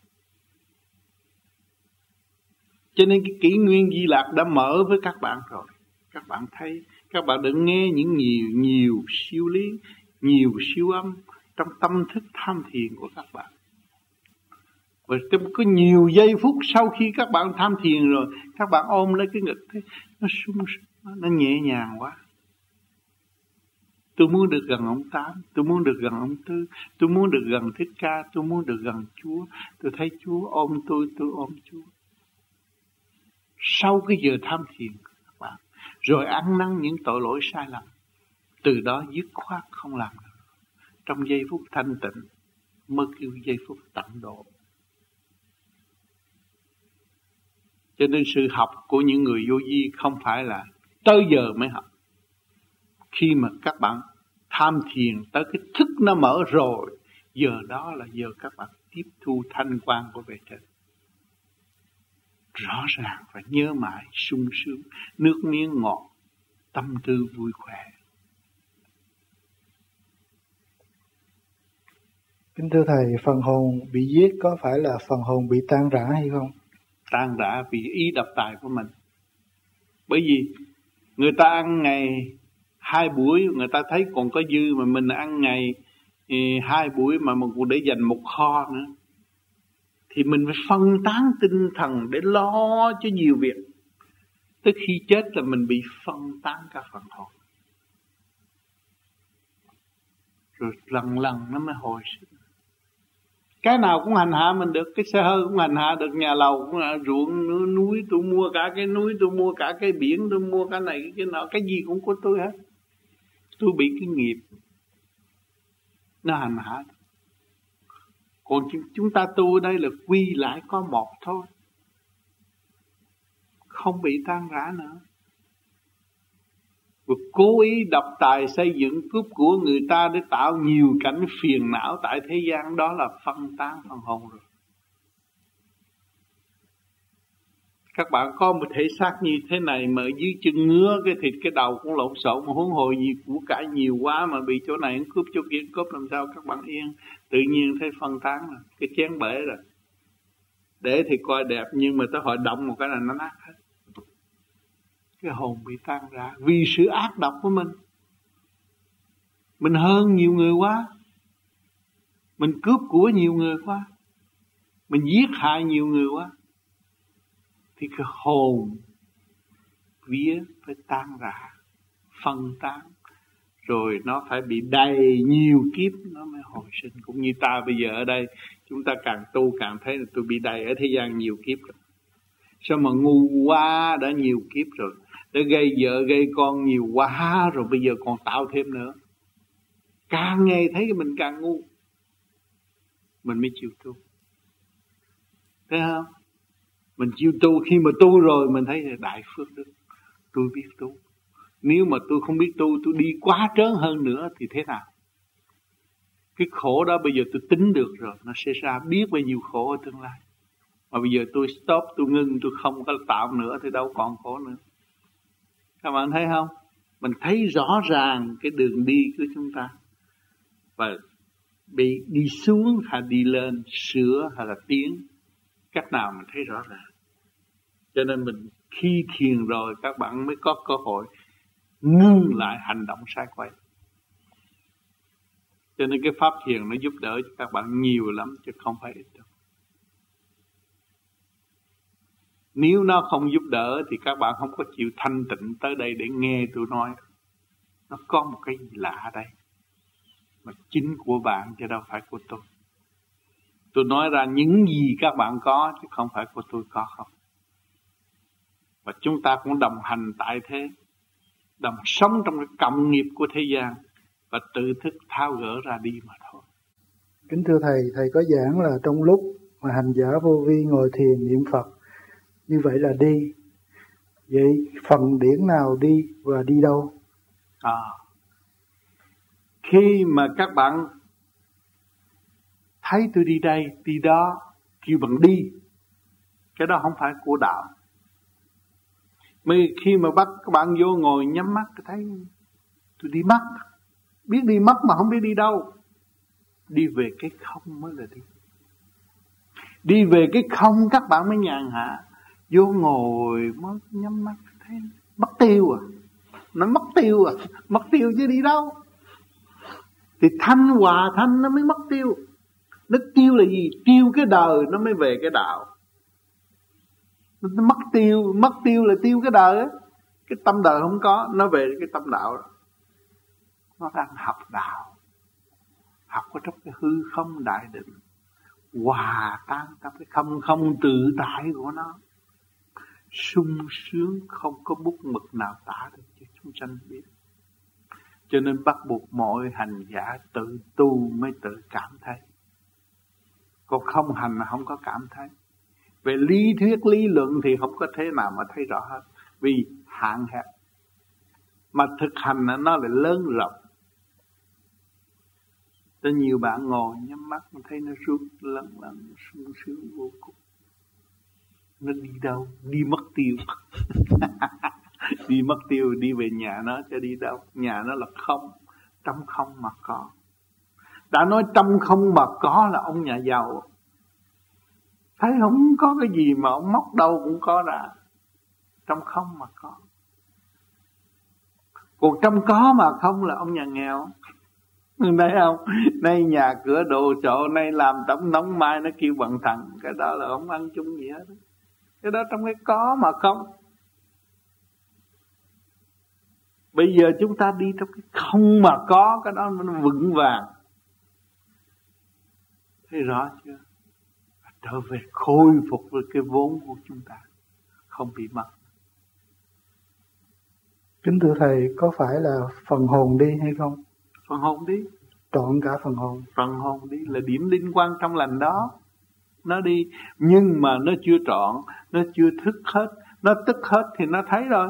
Cho nên cái kỷ nguyên Di Lạc đã mở với các bạn rồi. Các bạn thấy, các bạn đừng nghe những nhiều nhiều siêu lý, nhiều siêu âm trong tâm thức tham thiền của các bạn. Và có nhiều giây phút sau khi các bạn tham thiền rồi, các bạn ôm lấy cái ngực, thấy nó sung sướng, nó nhẹ nhàng quá. Tôi muốn được gần ông Tám, tôi muốn được gần ông Tư, tôi muốn được gần Thích Ca, tôi muốn được gần Chúa. Tôi thấy Chúa ôm tôi, tôi ôm Chúa. sau cái giờ tham thiền các bạn, rồi ăn năn những tội lỗi sai lầm, từ đó dứt khoát không làm được. Trong giây phút thanh tịnh mới kêu giây phút tận độ. Cho nên sự học của những người vô vi không phải là tới giờ mới học. Khi mà các bạn tham thiền tới cái thức nó mở rồi, giờ đó là giờ các bạn tiếp thu thanh quan của bề trên. Rõ ràng và nhớ mãi, sung sướng, nước miếng ngọt, tâm tư vui khỏe. Kính thưa Thầy, phần hồn bị giết có phải là phần hồn bị tan rã hay không? Tan rã vì ý độc tài của mình. Bởi vì người ta ăn ngày hai buổi, người ta thấy còn có dư, mà mình ăn ngày hai buổi mà mình cũng để dành một kho nữa, thì mình phải phân tán tinh thần để lo cho nhiều việc. Tới khi chết là mình bị phân tán cả phần hồn, rồi lần lần nó mới hồi sinh. Cái nào cũng hành hạ mình được, cái xe hơi cũng hành hạ được, nhà lầu cũng là ruộng núi, tôi mua cả cái núi, tôi mua cả cái biển, tôi mua cái này cái nọ, cái gì cũng của tôi hết. Tôi bị cái nghiệp nó hành hạ. Còn chúng ta tu ở đây là quy lại có một thôi, không bị tan rã nữa. Và cố ý độc tài xây dựng cướp của người ta để tạo nhiều cảnh phiền não tại thế gian, đó là phân tán phần hồn rồi. Các bạn có một thể xác như thế này mà dưới chân ngứa cái thịt cái đầu cũng lộn xộn, mà huống hồ gì của cải nhiều quá mà bị chỗ này cướp chỗ kia cướp, làm sao các bạn yên? Tự nhiên thấy phân tán rồi, cái chén bể rồi. Để thì coi đẹp nhưng mà tới hồi động một cái là nó nát hết. Cái hồn bị tan ra vì sự ác độc của mình. Mình hơn nhiều người quá, mình cướp của nhiều người quá, mình giết hại nhiều người quá, thì cái hồn vía phải tan rã, phân tán, rồi nó phải bị đầy nhiều kiếp nó mới hồi sinh. Cũng như ta bây giờ ở đây, chúng ta càng tu càng thấy là tôi bị đầy ở thế gian nhiều kiếp rồi. Sao mà ngu quá, đã nhiều kiếp rồi, đã gây vợ gây con nhiều quá rồi, bây giờ còn tạo thêm nữa. Càng ngày thấy cái mình càng ngu, mình mới chịu tu. Thấy không? Mình chịu tu, khi mà tu rồi mình thấy là đại phước đức. Tôi biết tu. Nếu mà tôi không biết tu, tôi đi quá trớn hơn nữa thì thế nào? Cái khổ đó bây giờ tôi tính được rồi, nó sẽ ra biết bao nhiêu khổ ở tương lai. Mà bây giờ tôi stop, tôi ngưng, tôi không có tạo nữa thì đâu còn khổ nữa. Các bạn thấy không? Mình thấy rõ ràng cái đường đi của chúng ta. Và bị đi xuống hay đi lên, sửa hay là tiến, cách nào mình thấy rõ ràng. Cho nên mình khi thiền rồi các bạn mới có cơ hội ngưng lại hành động sai quay. Cho nên cái pháp thiền nó giúp đỡ cho các bạn nhiều lắm chứ không phải ít đâu. Nếu nó không giúp đỡ thì các bạn không có chịu thanh tịnh tới đây để nghe tôi nói. Nó có một cái gì lạ ở đây, mà chính của bạn chứ đâu phải của tôi. Tôi nói ra những gì các bạn có chứ không phải của tôi có không. Và chúng ta cũng đồng hành tại thế, đồng sống trong cái cộng nghiệp của thế gian và tự thức tháo gỡ ra đi mà thôi. Kính thưa Thầy, Thầy có giảng là trong lúc mà hành giả vô vi ngồi thiền niệm Phật, như vậy là đi. Vậy phần điển nào đi và đi đâu? À, khi mà các bạn thấy tôi đi đây, đi đó, kêu bằng đi, cái đó không phải của đạo. Mới khi mà bắt các bạn vô ngồi nhắm mắt, thấy tôi đi mất, biết đi mất mà không biết đi đâu. Đi về cái không mới là đi. Đi về cái không các bạn mới nhàn hạ. Vô ngồi mới nhắm mắt thấy mất tiêu à. Nó mất tiêu à. Mất tiêu chứ đi đâu. Thì thanh hòa thanh nó mới mất tiêu. Nó tiêu là gì? Tiêu cái đời nó mới về cái đạo. Nó mất tiêu. Mất tiêu là tiêu cái đời á. Cái tâm đời không có, nó về cái tâm đạo đó. Nó đang học đạo, học ở trong cái hư không đại định, hòa tan trong cái không không tự tại của nó. sung sướng không có bút mực nào tả được cho chúng sanh biết. Cho nên bắt buộc mọi hành giả tự tu mới tự cảm thấy. Còn không hành là không có cảm thấy. Về lý thuyết lý luận thì không có thế nào mà thấy rõ hết, vì hạn hẹp. Mà thực hành là nó lại lớn rộng. Có nhiều bạn ngồi nhắm mắt mà thấy nó rút lăn lăn sung sướng vô cùng. Nó đi đâu? Đi mất tiêu. Đi mất tiêu, đi về nhà nó cho đi đâu? Nhà nó là không, trong không mà có. Đã nói trong không mà có là ông nhà giàu. Thấy không có cái gì mà ông móc đâu cũng có ra. Trong không mà có. Còn trong có mà không là ông nhà nghèo. Thấy không? Nay nhà cửa đồ sộ, nay làm tấm nóng, mai nó kêu bằng thần. Cái đó là không ăn chung gì hết. Cái đó trong cái có mà không. Bây giờ chúng ta đi trong cái không mà có, cái đó nó vững vàng. Thấy rõ chưa? Trở về khôi phục với cái vốn của chúng ta, không bị mất. Kính thưa Thầy, có phải là phần hồn đi hay không? Phần hồn đi. Trọn cả phần hồn. Phần hồn đi là điểm linh quan trong lành đó. Nó đi, nhưng mà nó chưa trọn, nó chưa thức hết. Nó tức hết thì nó thấy rồi.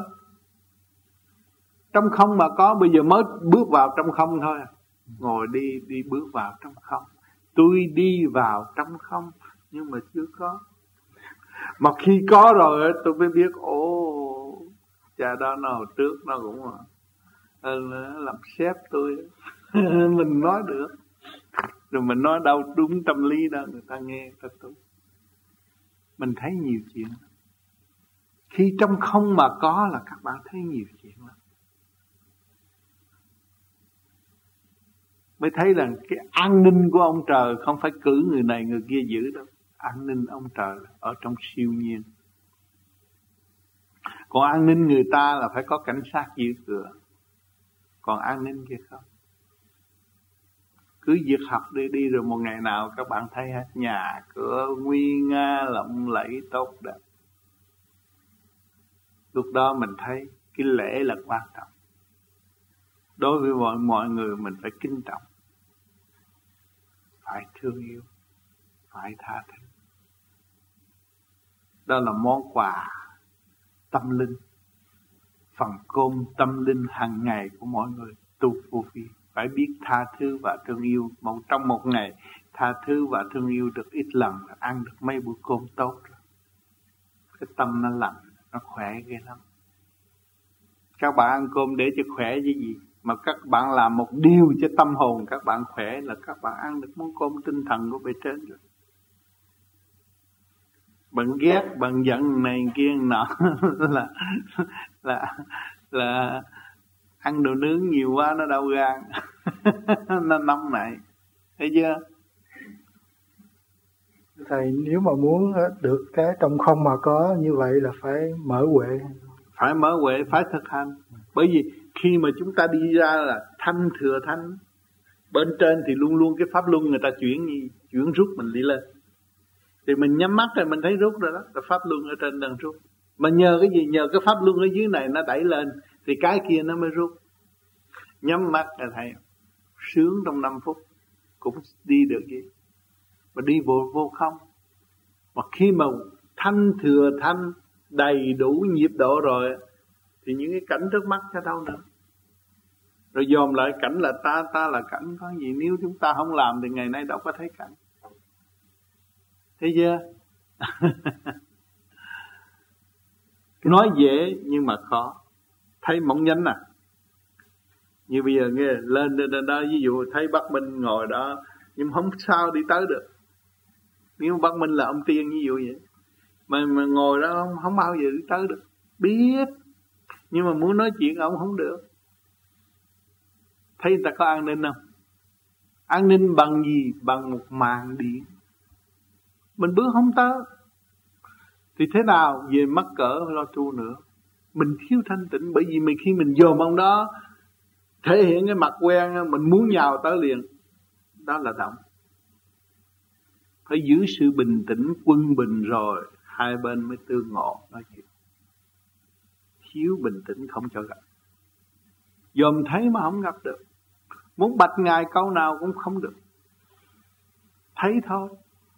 Trong không mà có, bây giờ mới bước vào trong không thôi. Ngồi đi, đi bước vào trong không. Tôi đi vào trong không, nhưng mà chưa có. Mà khi có rồi tôi mới biết, ồ, cha đó nó hồi trước nó cũng làm sếp tôi. Mình nói được. Rồi mình nói đâu đúng tâm lý đó, người ta nghe, người ta tu. Mình thấy nhiều chuyện. Khi trong không mà có là các bạn thấy nhiều chuyện lắm. Mới thấy rằng cái an ninh của ông trời không phải cử người này người kia giữ đâu. An ninh ông trời ở trong siêu nhiên. Còn an ninh người ta là phải có cảnh sát giữ cửa. Còn an ninh kia không. Cứ việc học đi đi rồi một ngày nào các bạn thấy hết nhà cửa nguy nga lộng lẫy tốt đẹp. Lúc đó mình thấy cái lễ là quan trọng. Đối với mọi, mọi người mình phải kính trọng, phải thương yêu, phải tha thứ. Đó là món quà tâm linh, phần cơm tâm linh hàng ngày của mọi người tu vô vi. Phải biết tha thứ và thương yêu. Một trong một ngày tha thứ và thương yêu được ít lần là ăn được mấy bữa cơm tốt rồi. Cái tâm nó lành, nó khỏe ghê lắm. Các bạn ăn cơm để cho khỏe chứ gì. Mà các bạn làm một điều cho tâm hồn các bạn khỏe là các bạn ăn được món cơm tinh thần của bề trên rồi. Bạn ghét, bạn giận này kia nọ là là là ăn đồ nướng nhiều quá nó đau gan. Nó nóng này. Thấy chưa? Thầy, nếu mà muốn được cái trong không mà có như vậy là phải mở huệ. Phải mở huệ, phải thực hành. Bởi vì khi mà chúng ta đi ra là thanh thừa thanh. Bên trên thì luôn luôn cái pháp luân người ta chuyển gì, chuyển rút mình đi lên. Thì mình nhắm mắt rồi mình thấy rút rồi đó. Là pháp luân ở trên đang rút. Mà nhờ cái gì? Nhờ cái pháp luân ở dưới này nó đẩy lên. Thì cái kia nó mới rút. Nhắm mắt là thầy sướng trong năm phút cũng đi được gì. Mà đi vô vô không. Mà khi mà thanh thừa thanh đầy đủ nhịp độ rồi thì những cái cảnh trước mắt cho đâu nữa. Rồi dòm lại cảnh là ta, ta là cảnh có gì. Nếu chúng ta không làm thì ngày nay đâu có thấy cảnh. Thấy chưa? Nói dễ nhưng mà khó. Thấy mỏng nhánh à. Như bây giờ nghe lên đó, đó ví dụ thấy Bắc Minh ngồi đó, nhưng không sao đi tới được. Nếu Bắc Minh là ông tiên ví dụ vậy, mà, mà ngồi đó không, không bao giờ đi tới được. Biết, nhưng mà muốn nói chuyện ông không được. Thấy người ta có an ninh không? An ninh bằng gì? Bằng một màn điện. Mình bước không tới. Thì thế nào? Về mắc cỡ lo tu nữa. Mình thiếu thanh tịnh. Bởi vì mình khi mình dòm ông đó, thể hiện cái mặt quen, mình muốn nhào tới liền. Đó là động. Phải giữ sự bình tĩnh, quân bình rồi hai bên mới tương ngộ nói chuyện. chiếu bình tĩnh không cho gặp. Dòm thấy mà không gặp được. Muốn bạch Ngài câu nào cũng không được. Thấy thôi.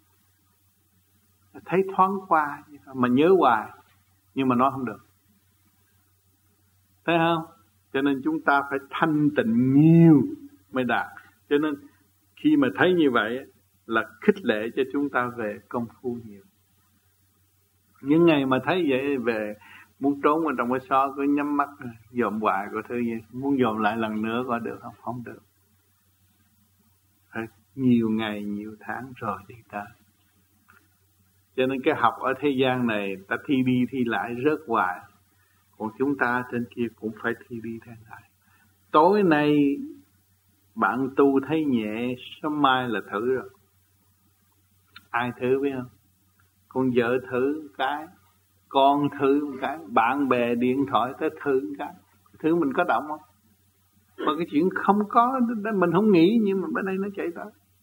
Thấy thoáng qua mà nhớ hoài, nhưng mà nói không được. Thấy không? Cho nên chúng ta phải thanh tịnh nhiều mới đạt. Cho nên khi mà thấy như vậy là khích lệ cho chúng ta về công phu nhiều. Những ngày mà thấy vậy về muốn trốn vào trong cái xó cứ nhắm mắt dòm hoài của thứ gì, muốn dòm lại lần nữa có được không? Không được. Phải nhiều ngày nhiều tháng rồi đi tới. Cho nên cái học ở thế gian này ta thi đi thi lại rớt hoài. Còn chúng ta trên kia cũng phải thi đi thi lại. Tối nay bạn tu thấy nhẹ, sớm mai là thử rồi. Ai thử biết không? Con vợ thử một cái, con thử một cái, bạn bè điện thoại tới thử một cái. Thử mình có động không? Mà cái chuyện không có, mình không nghĩ, nhưng mà bên đây nó chạy tới.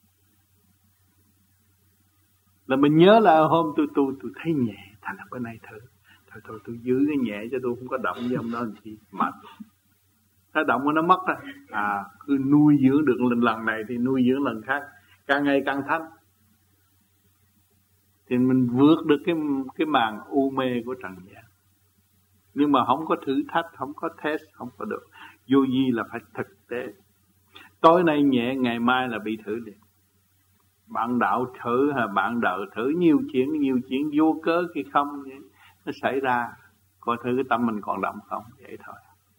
Là mình nhớ là hôm tôi tu tôi thấy nhẹ, thành là bên này thử. Thôi thôi tôi giữ cái nhẹ cho tôi không có động với ông đó làm chi, mệt.ถ้động nó mất rồi. À, cứ nuôi dưỡng được lần lần này thì nuôi dưỡng lần khác, càng ngày càng thanh. Thì mình vượt được cái cái màn u mê của trần gian. Nhưng mà không có thử thách, không có test, không có được. Vô vi là phải thực tế. Tối nay nhẹ, ngày mai là bị thử liền. Bạn đạo thử hay bạn đợi thử nhiều chuyện, nhiều chuyện vô cớ khi không nó xảy ra. Coi thử cái tâm mình còn động không, vậy thôi.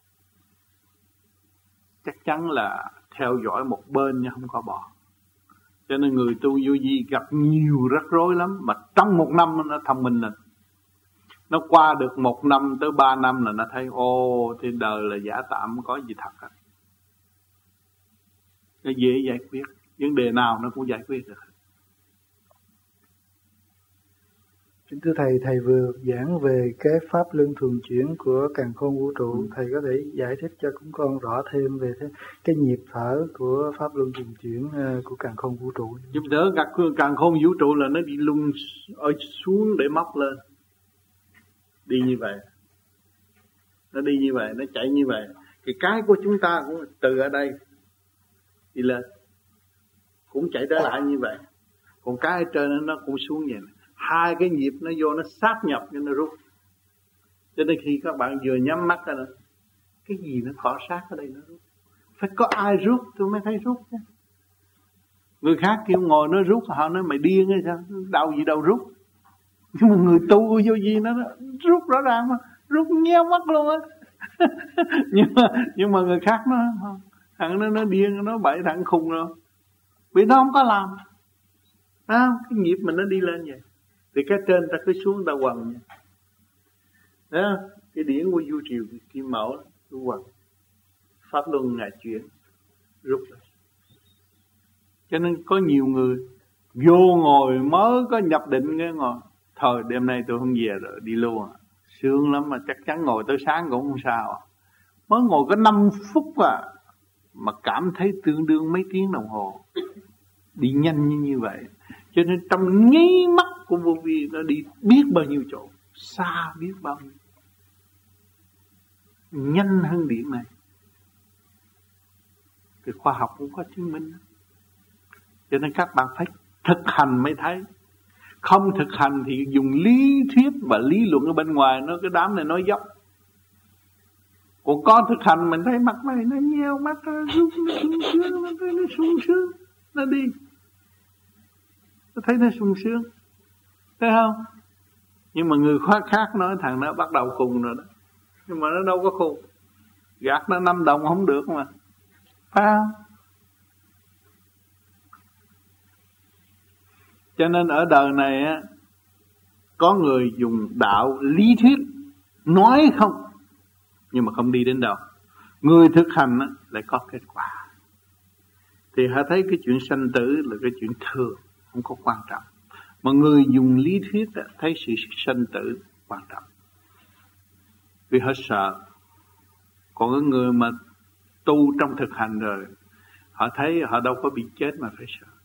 Chắc chắn là theo dõi một bên nhưng không có bỏ. Cho nên người tu vô vi gặp nhiều rắc rối lắm. Mà trong một năm nó thông minh lên. Nó qua được một năm tới ba năm là nó thấy ô thì đời là giả tạm, có gì thật hết. Nó dễ giải quyết. Vấn đề nào nó cũng giải quyết được. Kính thưa Thầy, Thầy vừa giảng về cái pháp luân thường chuyển của càn khôn vũ trụ. Ừ. Thầy có thể giải thích cho chúng con rõ thêm về thế, cái nhịp thở của pháp luân thường chuyển của càn khôn vũ trụ. Nhịp thở càn khôn vũ trụ là nó đi lung ở xuống để móc lên. Đi như vậy. Nó đi như vậy, nó chạy như vậy. Cái cái của chúng ta cũng từ ở đây đi lên. Cũng chạy trở lại như vậy. Còn cái ở trên nó cũng xuống vậy. Hai cái nhịp nó vô nó sát nhập cho nó rút. Cho nên khi các bạn vừa nhắm mắt ra, cái gì nó cọ sát ở đây nó rút. Phải có ai rút tôi mới thấy rút chứ. Người khác kêu ngồi nó rút, họ nói mày điên hay sao, đâu gì đâu rút. Nhưng mà người tu vô gì nó rút rõ ràng mà, rút nheo mắt luôn á. nhưng mà nhưng mà người khác nó thằng nó nó điên, nó bậy, thằng khùng rồi. Vì nó không có làm. À, cái nhịp mình nó đi lên vậy. Thì cái trên ta cứ xuống ta quần vậy. Đó, cái điển của Du Triều Kim Mẫu cứ quần. Pháp luân ngài chuyển rút ra. Cho nên có nhiều người vô ngồi mới có nhập định cái ngồi. Thôi đêm nay tôi không về rồi, đi luôn à. Sướng lắm mà chắc chắn ngồi tới sáng cũng không sao. Mới ngồi có năm phút à, mà cảm thấy tương đương mấy tiếng đồng hồ. Đi nhanh như như vậy. Cho nên trong nháy mắt của vô vi nó đi biết bao nhiêu chỗ, xa biết bao nhiêu. Nhanh hơn điện này. Thì khoa học cũng có chứng minh. Cho nên các bạn phải thực hành mới thấy. Không thực hành thì dùng lý thuyết và lý luận ở bên ngoài, nó cái đám này nói dốc. Còn có thực hành mình thấy mặt mày nó nheo mắt, nó rút, nó sung sướng, nó thấy nó sung sướng, nó đi. Nó thấy nó sung sướng. Thấy không? Nhưng mà người khoác khác nói thằng nó bắt đầu khùng rồi đó. Nhưng mà nó đâu có khùng. Gạt nó năm đồng không được mà. Phải không? Cho nên ở đời này á, có người dùng đạo lý thuyết nói không, nhưng mà không đi đến đâu. Người thực hành á, lại có kết quả. Thì họ thấy cái chuyện sanh tử là cái chuyện thường, không có quan trọng. Mà người dùng lý thuyết á, thấy sự sanh tử quan trọng. Vì họ sợ. Còn cái người mà tu trong thực hành rồi, họ thấy họ đâu có bị chết mà phải sợ.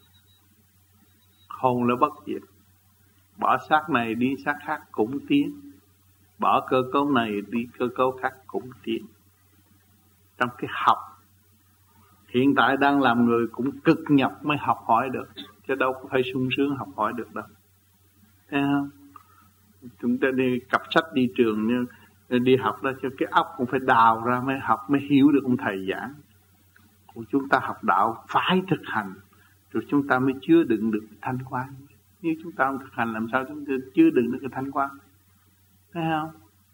Hồn là bất diệt. Bỏ xác này đi xác khác cũng tiến. bỏ cơ cấu này đi cơ cấu khác cũng tiến. Trong cái học, hiện tại đang làm người cũng cực nhọc mới học hỏi được, chứ đâu có phải sung sướng học hỏi được đâu. Thấy không? Chúng ta đi cặp sách đi trường, đi học đó, cho cái óc cũng phải đào ra mới học, mới hiểu được ông thầy giảng. Của chúng ta học đạo phải thực hành, rồi chúng ta mới chứa đựng được thanh quan. Nếu chúng ta không thực hành làm sao chúng ta chứa đựng được cái thanh quan? Thấy không?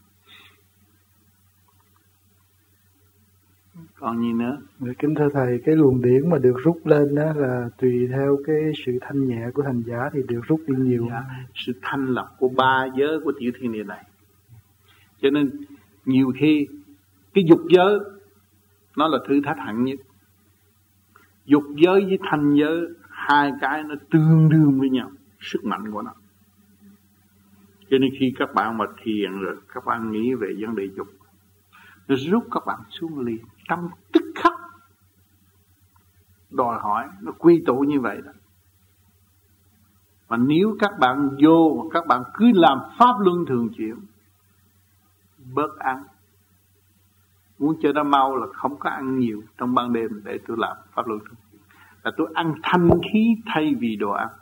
Còn gì nữa? Kính thưa Thầy, cái luồng điển mà được rút lên đó là tùy theo cái sự thanh nhẹ của hành giả thì được rút đi nhiều. Dạ, sự thanh lọc của ba giới của tiểu thiên địa này. Cho nên nhiều khi cái dục giới nó là thử thách hạng nhất. Dục giới với thanh giới, hai cái nó tương đương với nhau, sức mạnh của nó. Cho nên khi các bạn mà thiền rồi, các bạn nghĩ về vấn đề dục, nó rút các bạn xuống liền trong tức khắc. Đòi hỏi nó quy tụ như vậy đó. Mà nếu các bạn vô, các bạn cứ làm pháp luân thường chuyển, bớt ăn. Muốn cho nó mau là không có ăn nhiều trong ban đêm để tôi làm pháp luân thường chuyển. Là tôi ăn thanh khí thay vì đồ ăn.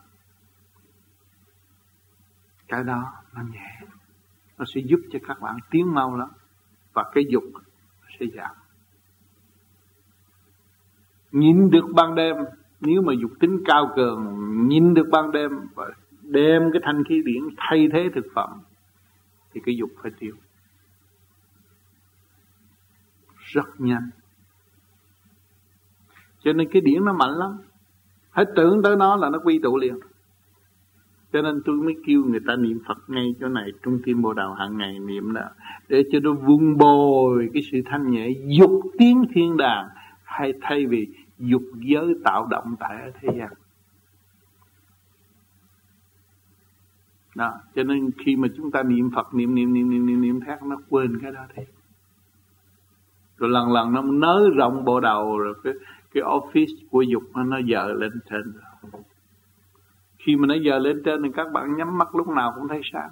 Cái đó nó nhẹ, nó sẽ giúp cho các bạn tiến mau lắm. Và cái dục sẽ giảm. Nhìn được ban đêm, nếu mà dục tính cao cường, nhìn được ban đêm và đem cái thanh khí điển thay thế thực phẩm, thì cái dục phải tiêu rất nhanh. Cho nên cái điển nó mạnh lắm, hãy tưởng tới nó là nó quy tụ liền. Cho nên tôi mới kêu người ta niệm Phật ngay chỗ này, trung tim Bồ Đào hàng ngày niệm đó, để cho nó vun bồi cái sự thanh nhẹ, dục tiến thiên đàng, hay thay vì dục giới tạo động tại thế gian. Đó, cho nên khi mà chúng ta niệm Phật, niệm niệm niệm niệm niệm, niệm thét, nó quên cái đó đi. Rồi lần lần nó nới rộng bộ đầu, rồi cái cái office của dục nó dở lên trên rồi. Khi mà nó dở lên trên thì các bạn nhắm mắt lúc nào cũng thấy sáng.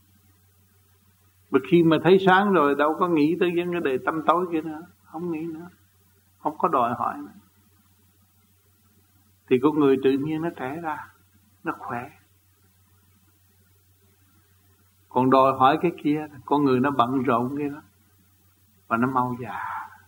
Và khi mà thấy sáng rồi đâu có nghĩ tới vấn đề tâm tối kia nữa, không nghĩ nữa, không có đòi hỏi nữa. Thì con người tự nhiên nó trẻ ra, nó khỏe. Còn đòi hỏi cái kia, con người nó bận rộn kia đó, và nó mau già.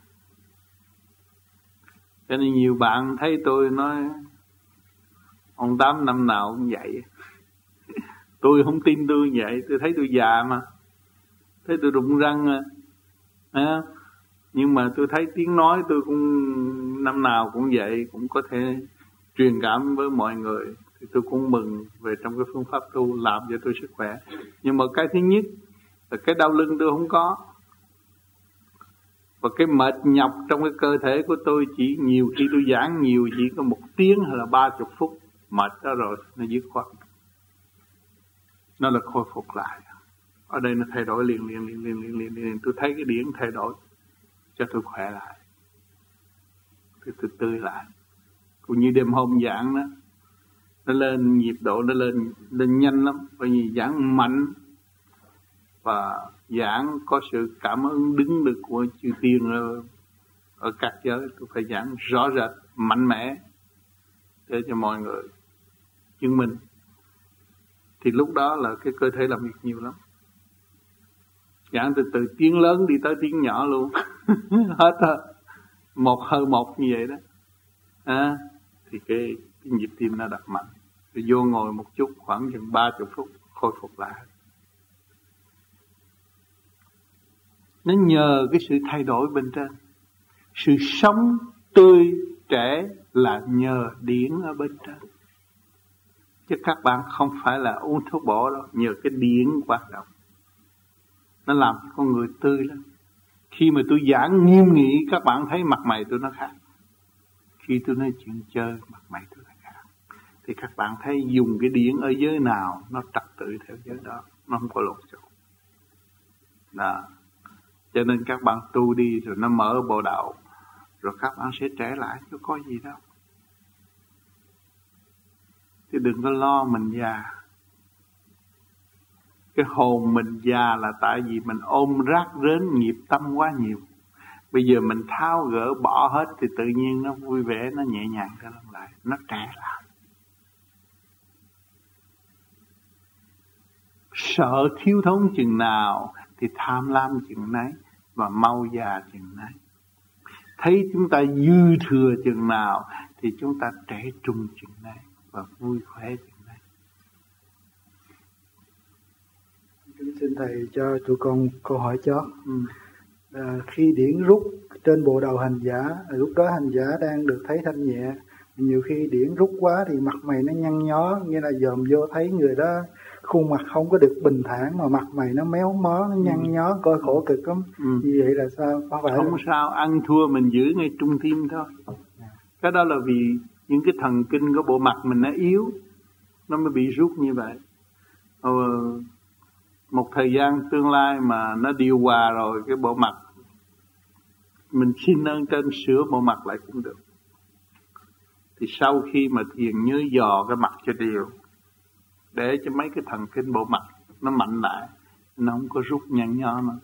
Cho nên nhiều bạn thấy tôi nói ông Tám năm nào cũng vậy. Tôi không tin tôi vậy, tôi thấy tôi già mà, thấy tôi rụng răng à. Nhưng mà tôi thấy tiếng nói tôi cũng năm nào cũng vậy, cũng có thể truyền cảm với mọi người, thì tôi cũng mừng về trong cái phương pháp tu làm cho tôi sức khỏe. Nhưng mà cái thứ nhất là cái đau lưng tôi không có, và cái mệt nhọc trong cái cơ thể của tôi chỉ nhiều khi tôi giảng nhiều chỉ có một tiếng hay là ba chục phút, mệt đó rồi nó dứt khoát, nó là khôi phục lại. Ở đây nó thay đổi liền liền liền liền liền liền, liền. Tôi thấy cái điển thay đổi cho tôi khỏe lại, tôi, tôi tươi lại. Cũng như đêm hôm giảng đó, nó lên nhịp độ, nó lên lên nhanh lắm, bởi vì giảng mạnh và giảng có sự cảm ứng đứng được của chư tiên ở, ở các giới. Tôi phải giảng rõ rệt, mạnh mẽ để cho mọi người chứng minh. Thì lúc đó là cái cơ thể làm việc nhiều lắm. Giảng từ từ tiếng lớn đi tới tiếng nhỏ luôn. Hết thôi, một hơi một như vậy đó à, thì cái, cái nhịp tim nó đập mạnh. Rồi vô ngồi một chút khoảng chừng ba chục phút khôi phục lại. Nó nhờ cái sự thay đổi bên trên. Sự sống tươi trẻ là nhờ điển ở bên trên, chứ các bạn không phải là uống thuốc bổ đâu, nhờ cái điển hoạt động. Nó làm cho con người tươi lắm. Khi mà tôi giảng nghiêm nghị, các bạn thấy mặt mày tôi nó khác. Khi tôi nói chuyện chơi, mặt mày tôi nó khác. Thì các bạn thấy dùng cái điển ở giới nào, nó trật tự theo giới đó, nó không có lộn xộn. Đó. Cho nên các bạn tu đi rồi nó mở bộ đạo, rồi các bạn sẽ trẻ lại, chứ có gì đâu. Chứ đừng có lo mình già. Cái hồn mình già là tại vì mình ôm rác rến nghiệp tâm quá nhiều. Bây giờ mình tháo gỡ bỏ hết thì tự nhiên nó vui vẻ, nó nhẹ nhàng trở lại, nó trẻ lại. Sợ thiếu thốn chừng nào thì tham lam chừng nấy, và mau già chừng nấy. Thấy chúng ta dư thừa chừng nào thì chúng ta trẻ trung chừng nấy và vui khỏe chừng nấy. Kính xin thầy cho tụi con câu hỏi chót. Ừ. À, khi điển rút trên bộ đầu hành giả, lúc đó hành giả đang được thấy thanh nhẹ. Nhiều khi điển rút quá thì mặt mày nó nhăn nhó, nghĩa là dòm vô thấy người đó khuôn mặt không có được bình thản, mà mặt mày nó méo mó, nó nhăn ừ. nhó, coi khổ cực lắm. Ừ. Như vậy là sao? Có phải không là... sao, ăn thua mình giữ ngay trung tim thôi. À. Cái đó là vì những cái thần kinh của bộ mặt mình nó yếu, nó mới bị rút như vậy. Ờ, một thời gian tương lai mà nó điều hòa rồi, cái bộ mặt mình xin ơn trên sửa bộ mặt lại cũng được. Thì sau khi mà thiền nhớ dò cái mặt cho đều, để cho mấy cái thần kinh bộ mặt nó mạnh lại, nó không có rút nhăn nhó nữa.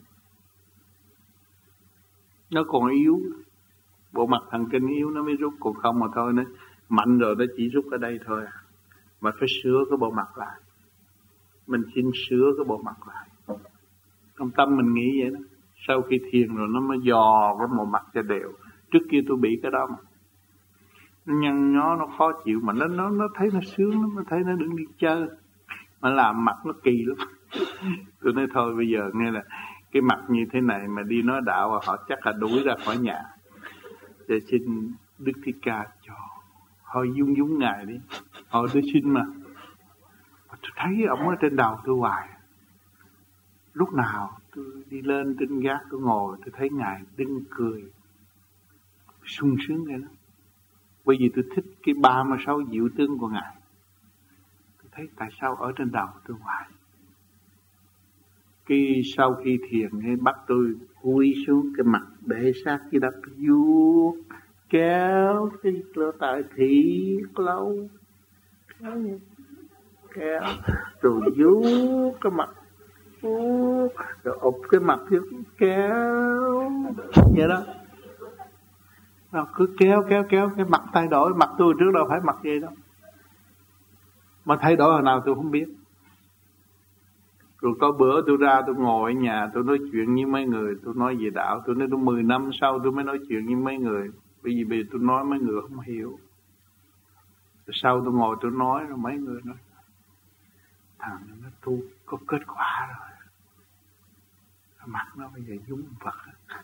Nó còn yếu, bộ mặt thần kinh yếu nó mới rút, còn không mà thôi, nó mạnh rồi nó chỉ rút ở đây thôi. Mà phải sửa cái bộ mặt lại, mình xin sửa cái bộ mặt lại. Trong tâm mình nghĩ vậy đó. Sau khi thiền rồi nó mới dò cái bộ mặt cho đều. Trước kia tôi bị cái đó mà, nó nhăn nhó, nó khó chịu, mà nó nó nó thấy nó sướng lắm, nó thấy nó đứng đi chơi, mà làm mặt nó kỳ lắm. Tôi nói thôi bây giờ nghe là cái mặt như thế này mà đi nói đạo họ chắc là đuổi ra khỏi nhà. Để xin Đức Thích Ca cho họ dung dung ngài đi, họ tôi xin mà. Tôi thấy ông ở trên đầu tôi hoài. Lúc nào tôi đi lên trên gác tôi ngồi, tôi thấy ngài đứng cười sung sướng vậy đó. Bởi vì tôi thích cái ba mươi sáu diệu tướng của ngài. Tôi thấy tại sao ở trên đầu tôi hoài. Khi sau khi thiền ấy, bắt tôi cúi xuống cái mặt để sát cái đất, vuốt kéo cái lỗ tai thị lâu, kéo kéo rồi vuốt cái mặt, vuốt rồi ụp cái mặt kéo vậy đó. Nó cứ kéo kéo kéo cái mặt thay đổi. Mặt tôi trước đâu phải mặt vậy đâu, mà thay đổi hồi nào tôi không biết. Rồi có bữa tôi ra tôi ngồi ở nhà, tôi nói chuyện với mấy người, tôi nói về đạo. Tôi nói tôi mười năm sau tôi mới nói chuyện với mấy người, bởi vì bây giờ tôi nói mấy người không hiểu. Rồi sau tôi ngồi tôi nói, rồi mấy người nói thằng nó tu có kết quả rồi, mặt nó bây giờ giống Phật.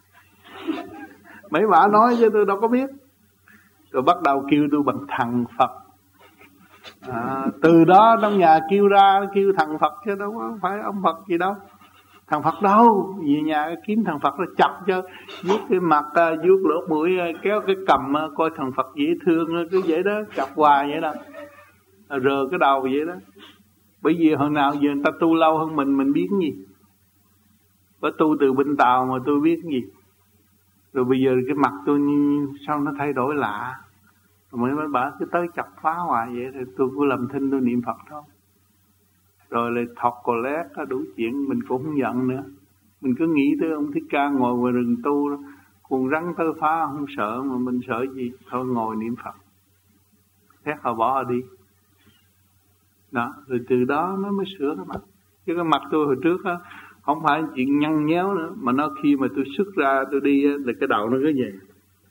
Mấy bà nói chứ tôi đâu có biết. Rồi bắt đầu kêu tôi bằng thằng Phật. À, từ đó trong nhà kêu ra kêu thằng Phật, chứ đâu có phải ông Phật gì đâu. Thằng Phật đâu, về nhà kiếm thằng Phật nó chọc cho, vuốt cái mặt, vuốt lỗ mũi, kéo cái cầm, coi thằng Phật dễ thương, cứ vậy đó, chọc hoài vậy đó, rờ cái đầu vậy đó. Bởi vì hồi nào giờ người ta tu lâu hơn mình, mình biết cái gì. Có tu từ bên Tàu mà tôi biết cái gì. Rồi bây giờ cái mặt tôi sao nó thay đổi lạ. Rồi mấy bà cứ tới chọc phá hoài vậy, thì tôi cứ làm thinh tôi niệm Phật thôi. Rồi lại thọt cò lét, đủ chuyện mình cũng không giận nữa. Mình cứ nghĩ tới ông Thích Ca ngồi ngoài rừng tu, còn rắn tới phá không sợ, mà mình sợ gì. Thôi ngồi niệm Phật, thét họ bỏ họ đi. Đó, rồi từ đó nó mới sửa cái mặt. Chứ cái mặt tôi hồi trước á, không phải chuyện nhăn nhéo nữa, mà nó khi mà tôi xuất ra tôi đi á, là cái đầu nó cứ vậy.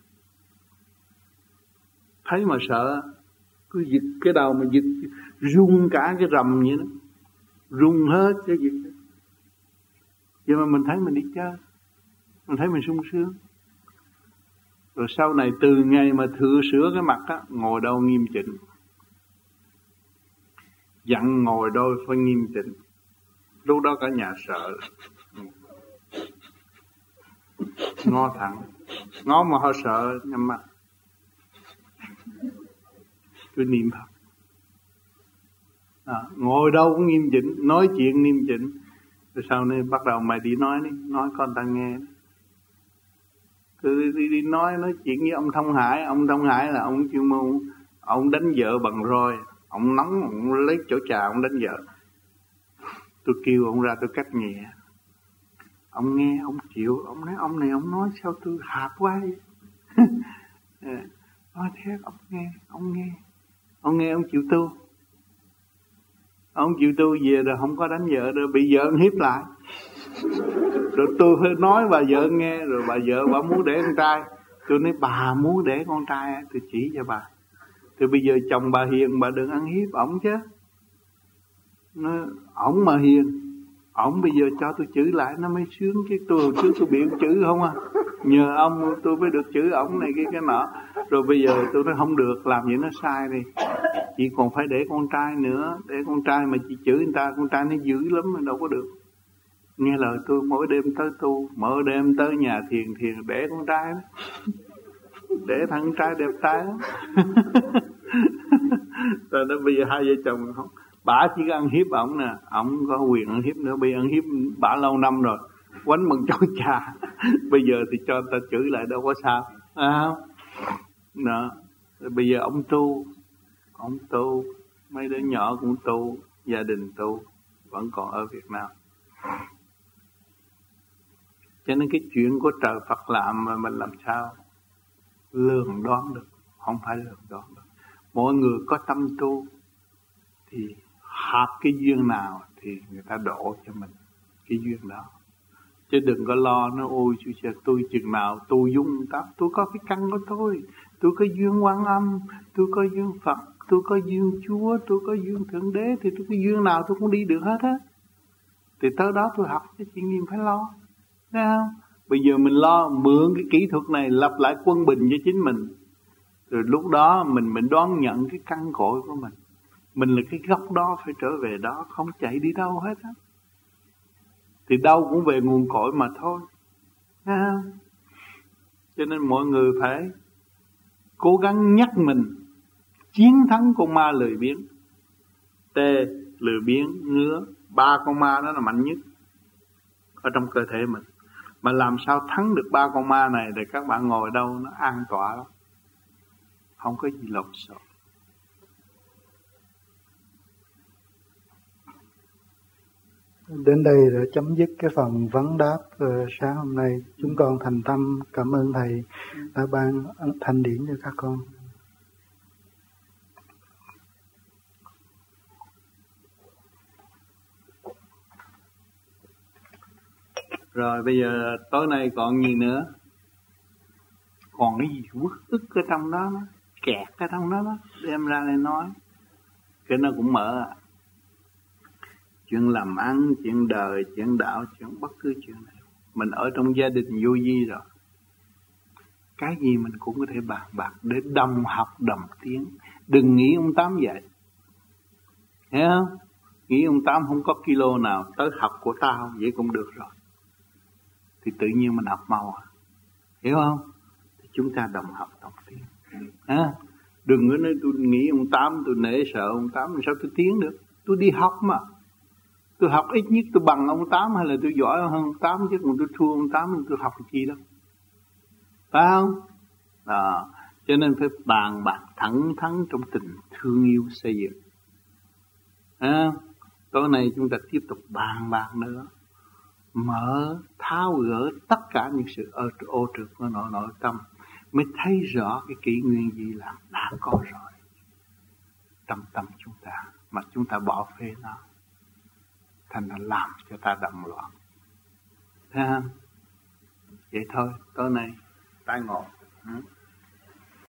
Thấy mà sợ, cứ giật cái đầu mà giật, rung cả cái rầm vậy đó, rung hết cái giật. Vậy mà mình thấy mình đi chơi, mình thấy mình sung sướng. Rồi sau này từ ngày mà thử sửa cái mặt á, ngồi đâu nghiêm chỉnh, dặn ngồi đôi phải nghiêm chỉnh. Lúc đó cả nhà sợ, ngó thẳng, ngó mà họ sợ nhắm mắt, cứ niệm Phật. À, ngồi đâu cũng nghiêm chỉnh, nói chuyện nghiêm chỉnh. Rồi sau này bắt đầu mày đi nói đi, nói con ta nghe. Cứ đi, đi nói nói chuyện với ông Thông Hải. Ông Thông Hải là ông chuyên môn, ông đánh vợ bằng roi, ông nóng, ông lấy chỗ trà ông đánh vợ. Tôi kêu ông ra tôi cắt nhẹ. Ông nghe, ông chịu. Ông nói ông này ông nói sao tôi hạp quá vậy. Nói thế ông nghe, ông nghe. Ông nghe ông chịu tu. Ông chịu tu về rồi không có đánh vợ rồi, bị vợ hiếp lại. Rồi tôi hơi nói bà vợ nghe, rồi bà vợ bà muốn đẻ con trai. Tôi nói bà muốn đẻ con trai, tôi chỉ cho bà. Thì bây giờ chồng bà hiền, bà đừng ăn hiếp ổng chứ. Nó, ổng mà hiền, ổng bây giờ cho tôi chữ lại nó mới sướng. Cái tôi hồi trước tôi bị chữ không à. Nhờ ông tôi mới được chữ ổng này kia cái nọ. Rồi bây giờ tôi nói không được, làm vậy nó sai đi. Chị còn phải để con trai nữa. Để con trai mà chị chữ người ta, con trai nó dữ lắm mà đâu có được. Nghe lời tôi mỗi đêm tới tu, mỗi đêm tới nhà thiền thiền để con trai đó. Để thằng trai đẹp trai lắm. Rồi đó bây giờ hai vợ chồng không. Bà chỉ có ăn hiếp ổng nè, ổng có quyền ăn hiếp nữa, bây giờ ăn hiếp bà lâu năm rồi, quánh bằng cháu cha. Bây giờ thì cho ta chửi lại đâu có sao, à không? Đó. Bây giờ ông tu, ông tu, mấy đứa nhỏ cũng tu, gia đình tu, vẫn còn ở Việt Nam. Cho nên cái chuyện của trời Phật làm mà mình làm sao lường đoán được, không phải lường đoán được. Mỗi người có tâm tu thì hợp cái duyên nào thì người ta đổ cho mình cái duyên đó. Chứ đừng có lo nó ôi chú sẽ tôi chừng nào tôi dung tóc, tôi có cái căn của tôi, tôi có duyên Quan Âm, tôi có duyên Phật, tôi có duyên Chúa, tôi có duyên Thượng Đế, thì tôi cái duyên nào tôi cũng đi được hết á. Thì tới đó tôi học cái chuyện gì phải lo, thấy không? Bây giờ mình lo mượn cái kỹ thuật này lập lại quân bình cho chính mình, rồi lúc đó mình mình đón nhận cái căn cội của mình. Mình là cái gốc đó, phải trở về đó, không chạy đi đâu hết á. Thì đâu cũng về nguồn cội mà thôi, thấy không? Cho nên mọi người phải cố gắng nhắc mình chiến thắng con ma lười biếng. Tê, lười biếng, ngứa, ba con ma đó là mạnh nhất ở trong cơ thể mình. Mà làm sao thắng được ba con ma này thì các bạn ngồi đâu nó an tọa lắm, không có gì lộn xộn. Đến đây đã chấm dứt cái phần vấn đáp uh, sáng hôm nay. Chúng con thành tâm cảm ơn Thầy đã ban thanh điển cho các con. Rồi bây giờ tối nay còn gì nữa? Còn cái gì uất ức ở trong đó, đó, kẹt ở trong đó, đó, đem ra để nói. Cái nó cũng mở à. Chuyện làm ăn, chuyện đời, chuyện đạo, chuyện bất cứ chuyện nào. Mình ở trong gia đình vô vi rồi. Cái gì mình cũng có thể bàn bạc để đồng học đồng tiến. Đừng nghĩ ông Tám vậy. Thấy không? Nghĩ ông Tám không có kilo nào tới học của tao, vậy cũng được rồi. Thì tự nhiên mình học mau à. Hiểu không? Thì chúng ta đồng học đồng tiến. À, đừng có nói tôi nghĩ ông Tám, tôi nể sợ ông Tám, sao tôi tiến được? Tôi đi học mà. Tôi học ít nhất tôi bằng ông Tám hay là tôi giỏi hơn ông Tám, chứ còn tôi thua ông Tám thì tôi học gì đâu. Phải không? Đó. Cho nên phải bàn bạc thẳng thắn trong tình thương yêu xây dựng. À, tối nay chúng ta tiếp tục bàn bạc nữa. Mở, tháo gỡ tất cả những sự ô trượt của nội nội tâm, mới thấy rõ cái kỷ nguyên gì là đã có rồi trong tâm chúng ta, mà chúng ta bỏ phê nó, thành là làm cho ta động loạn. Thấy không? Vậy thôi, tối nay tái ngộ.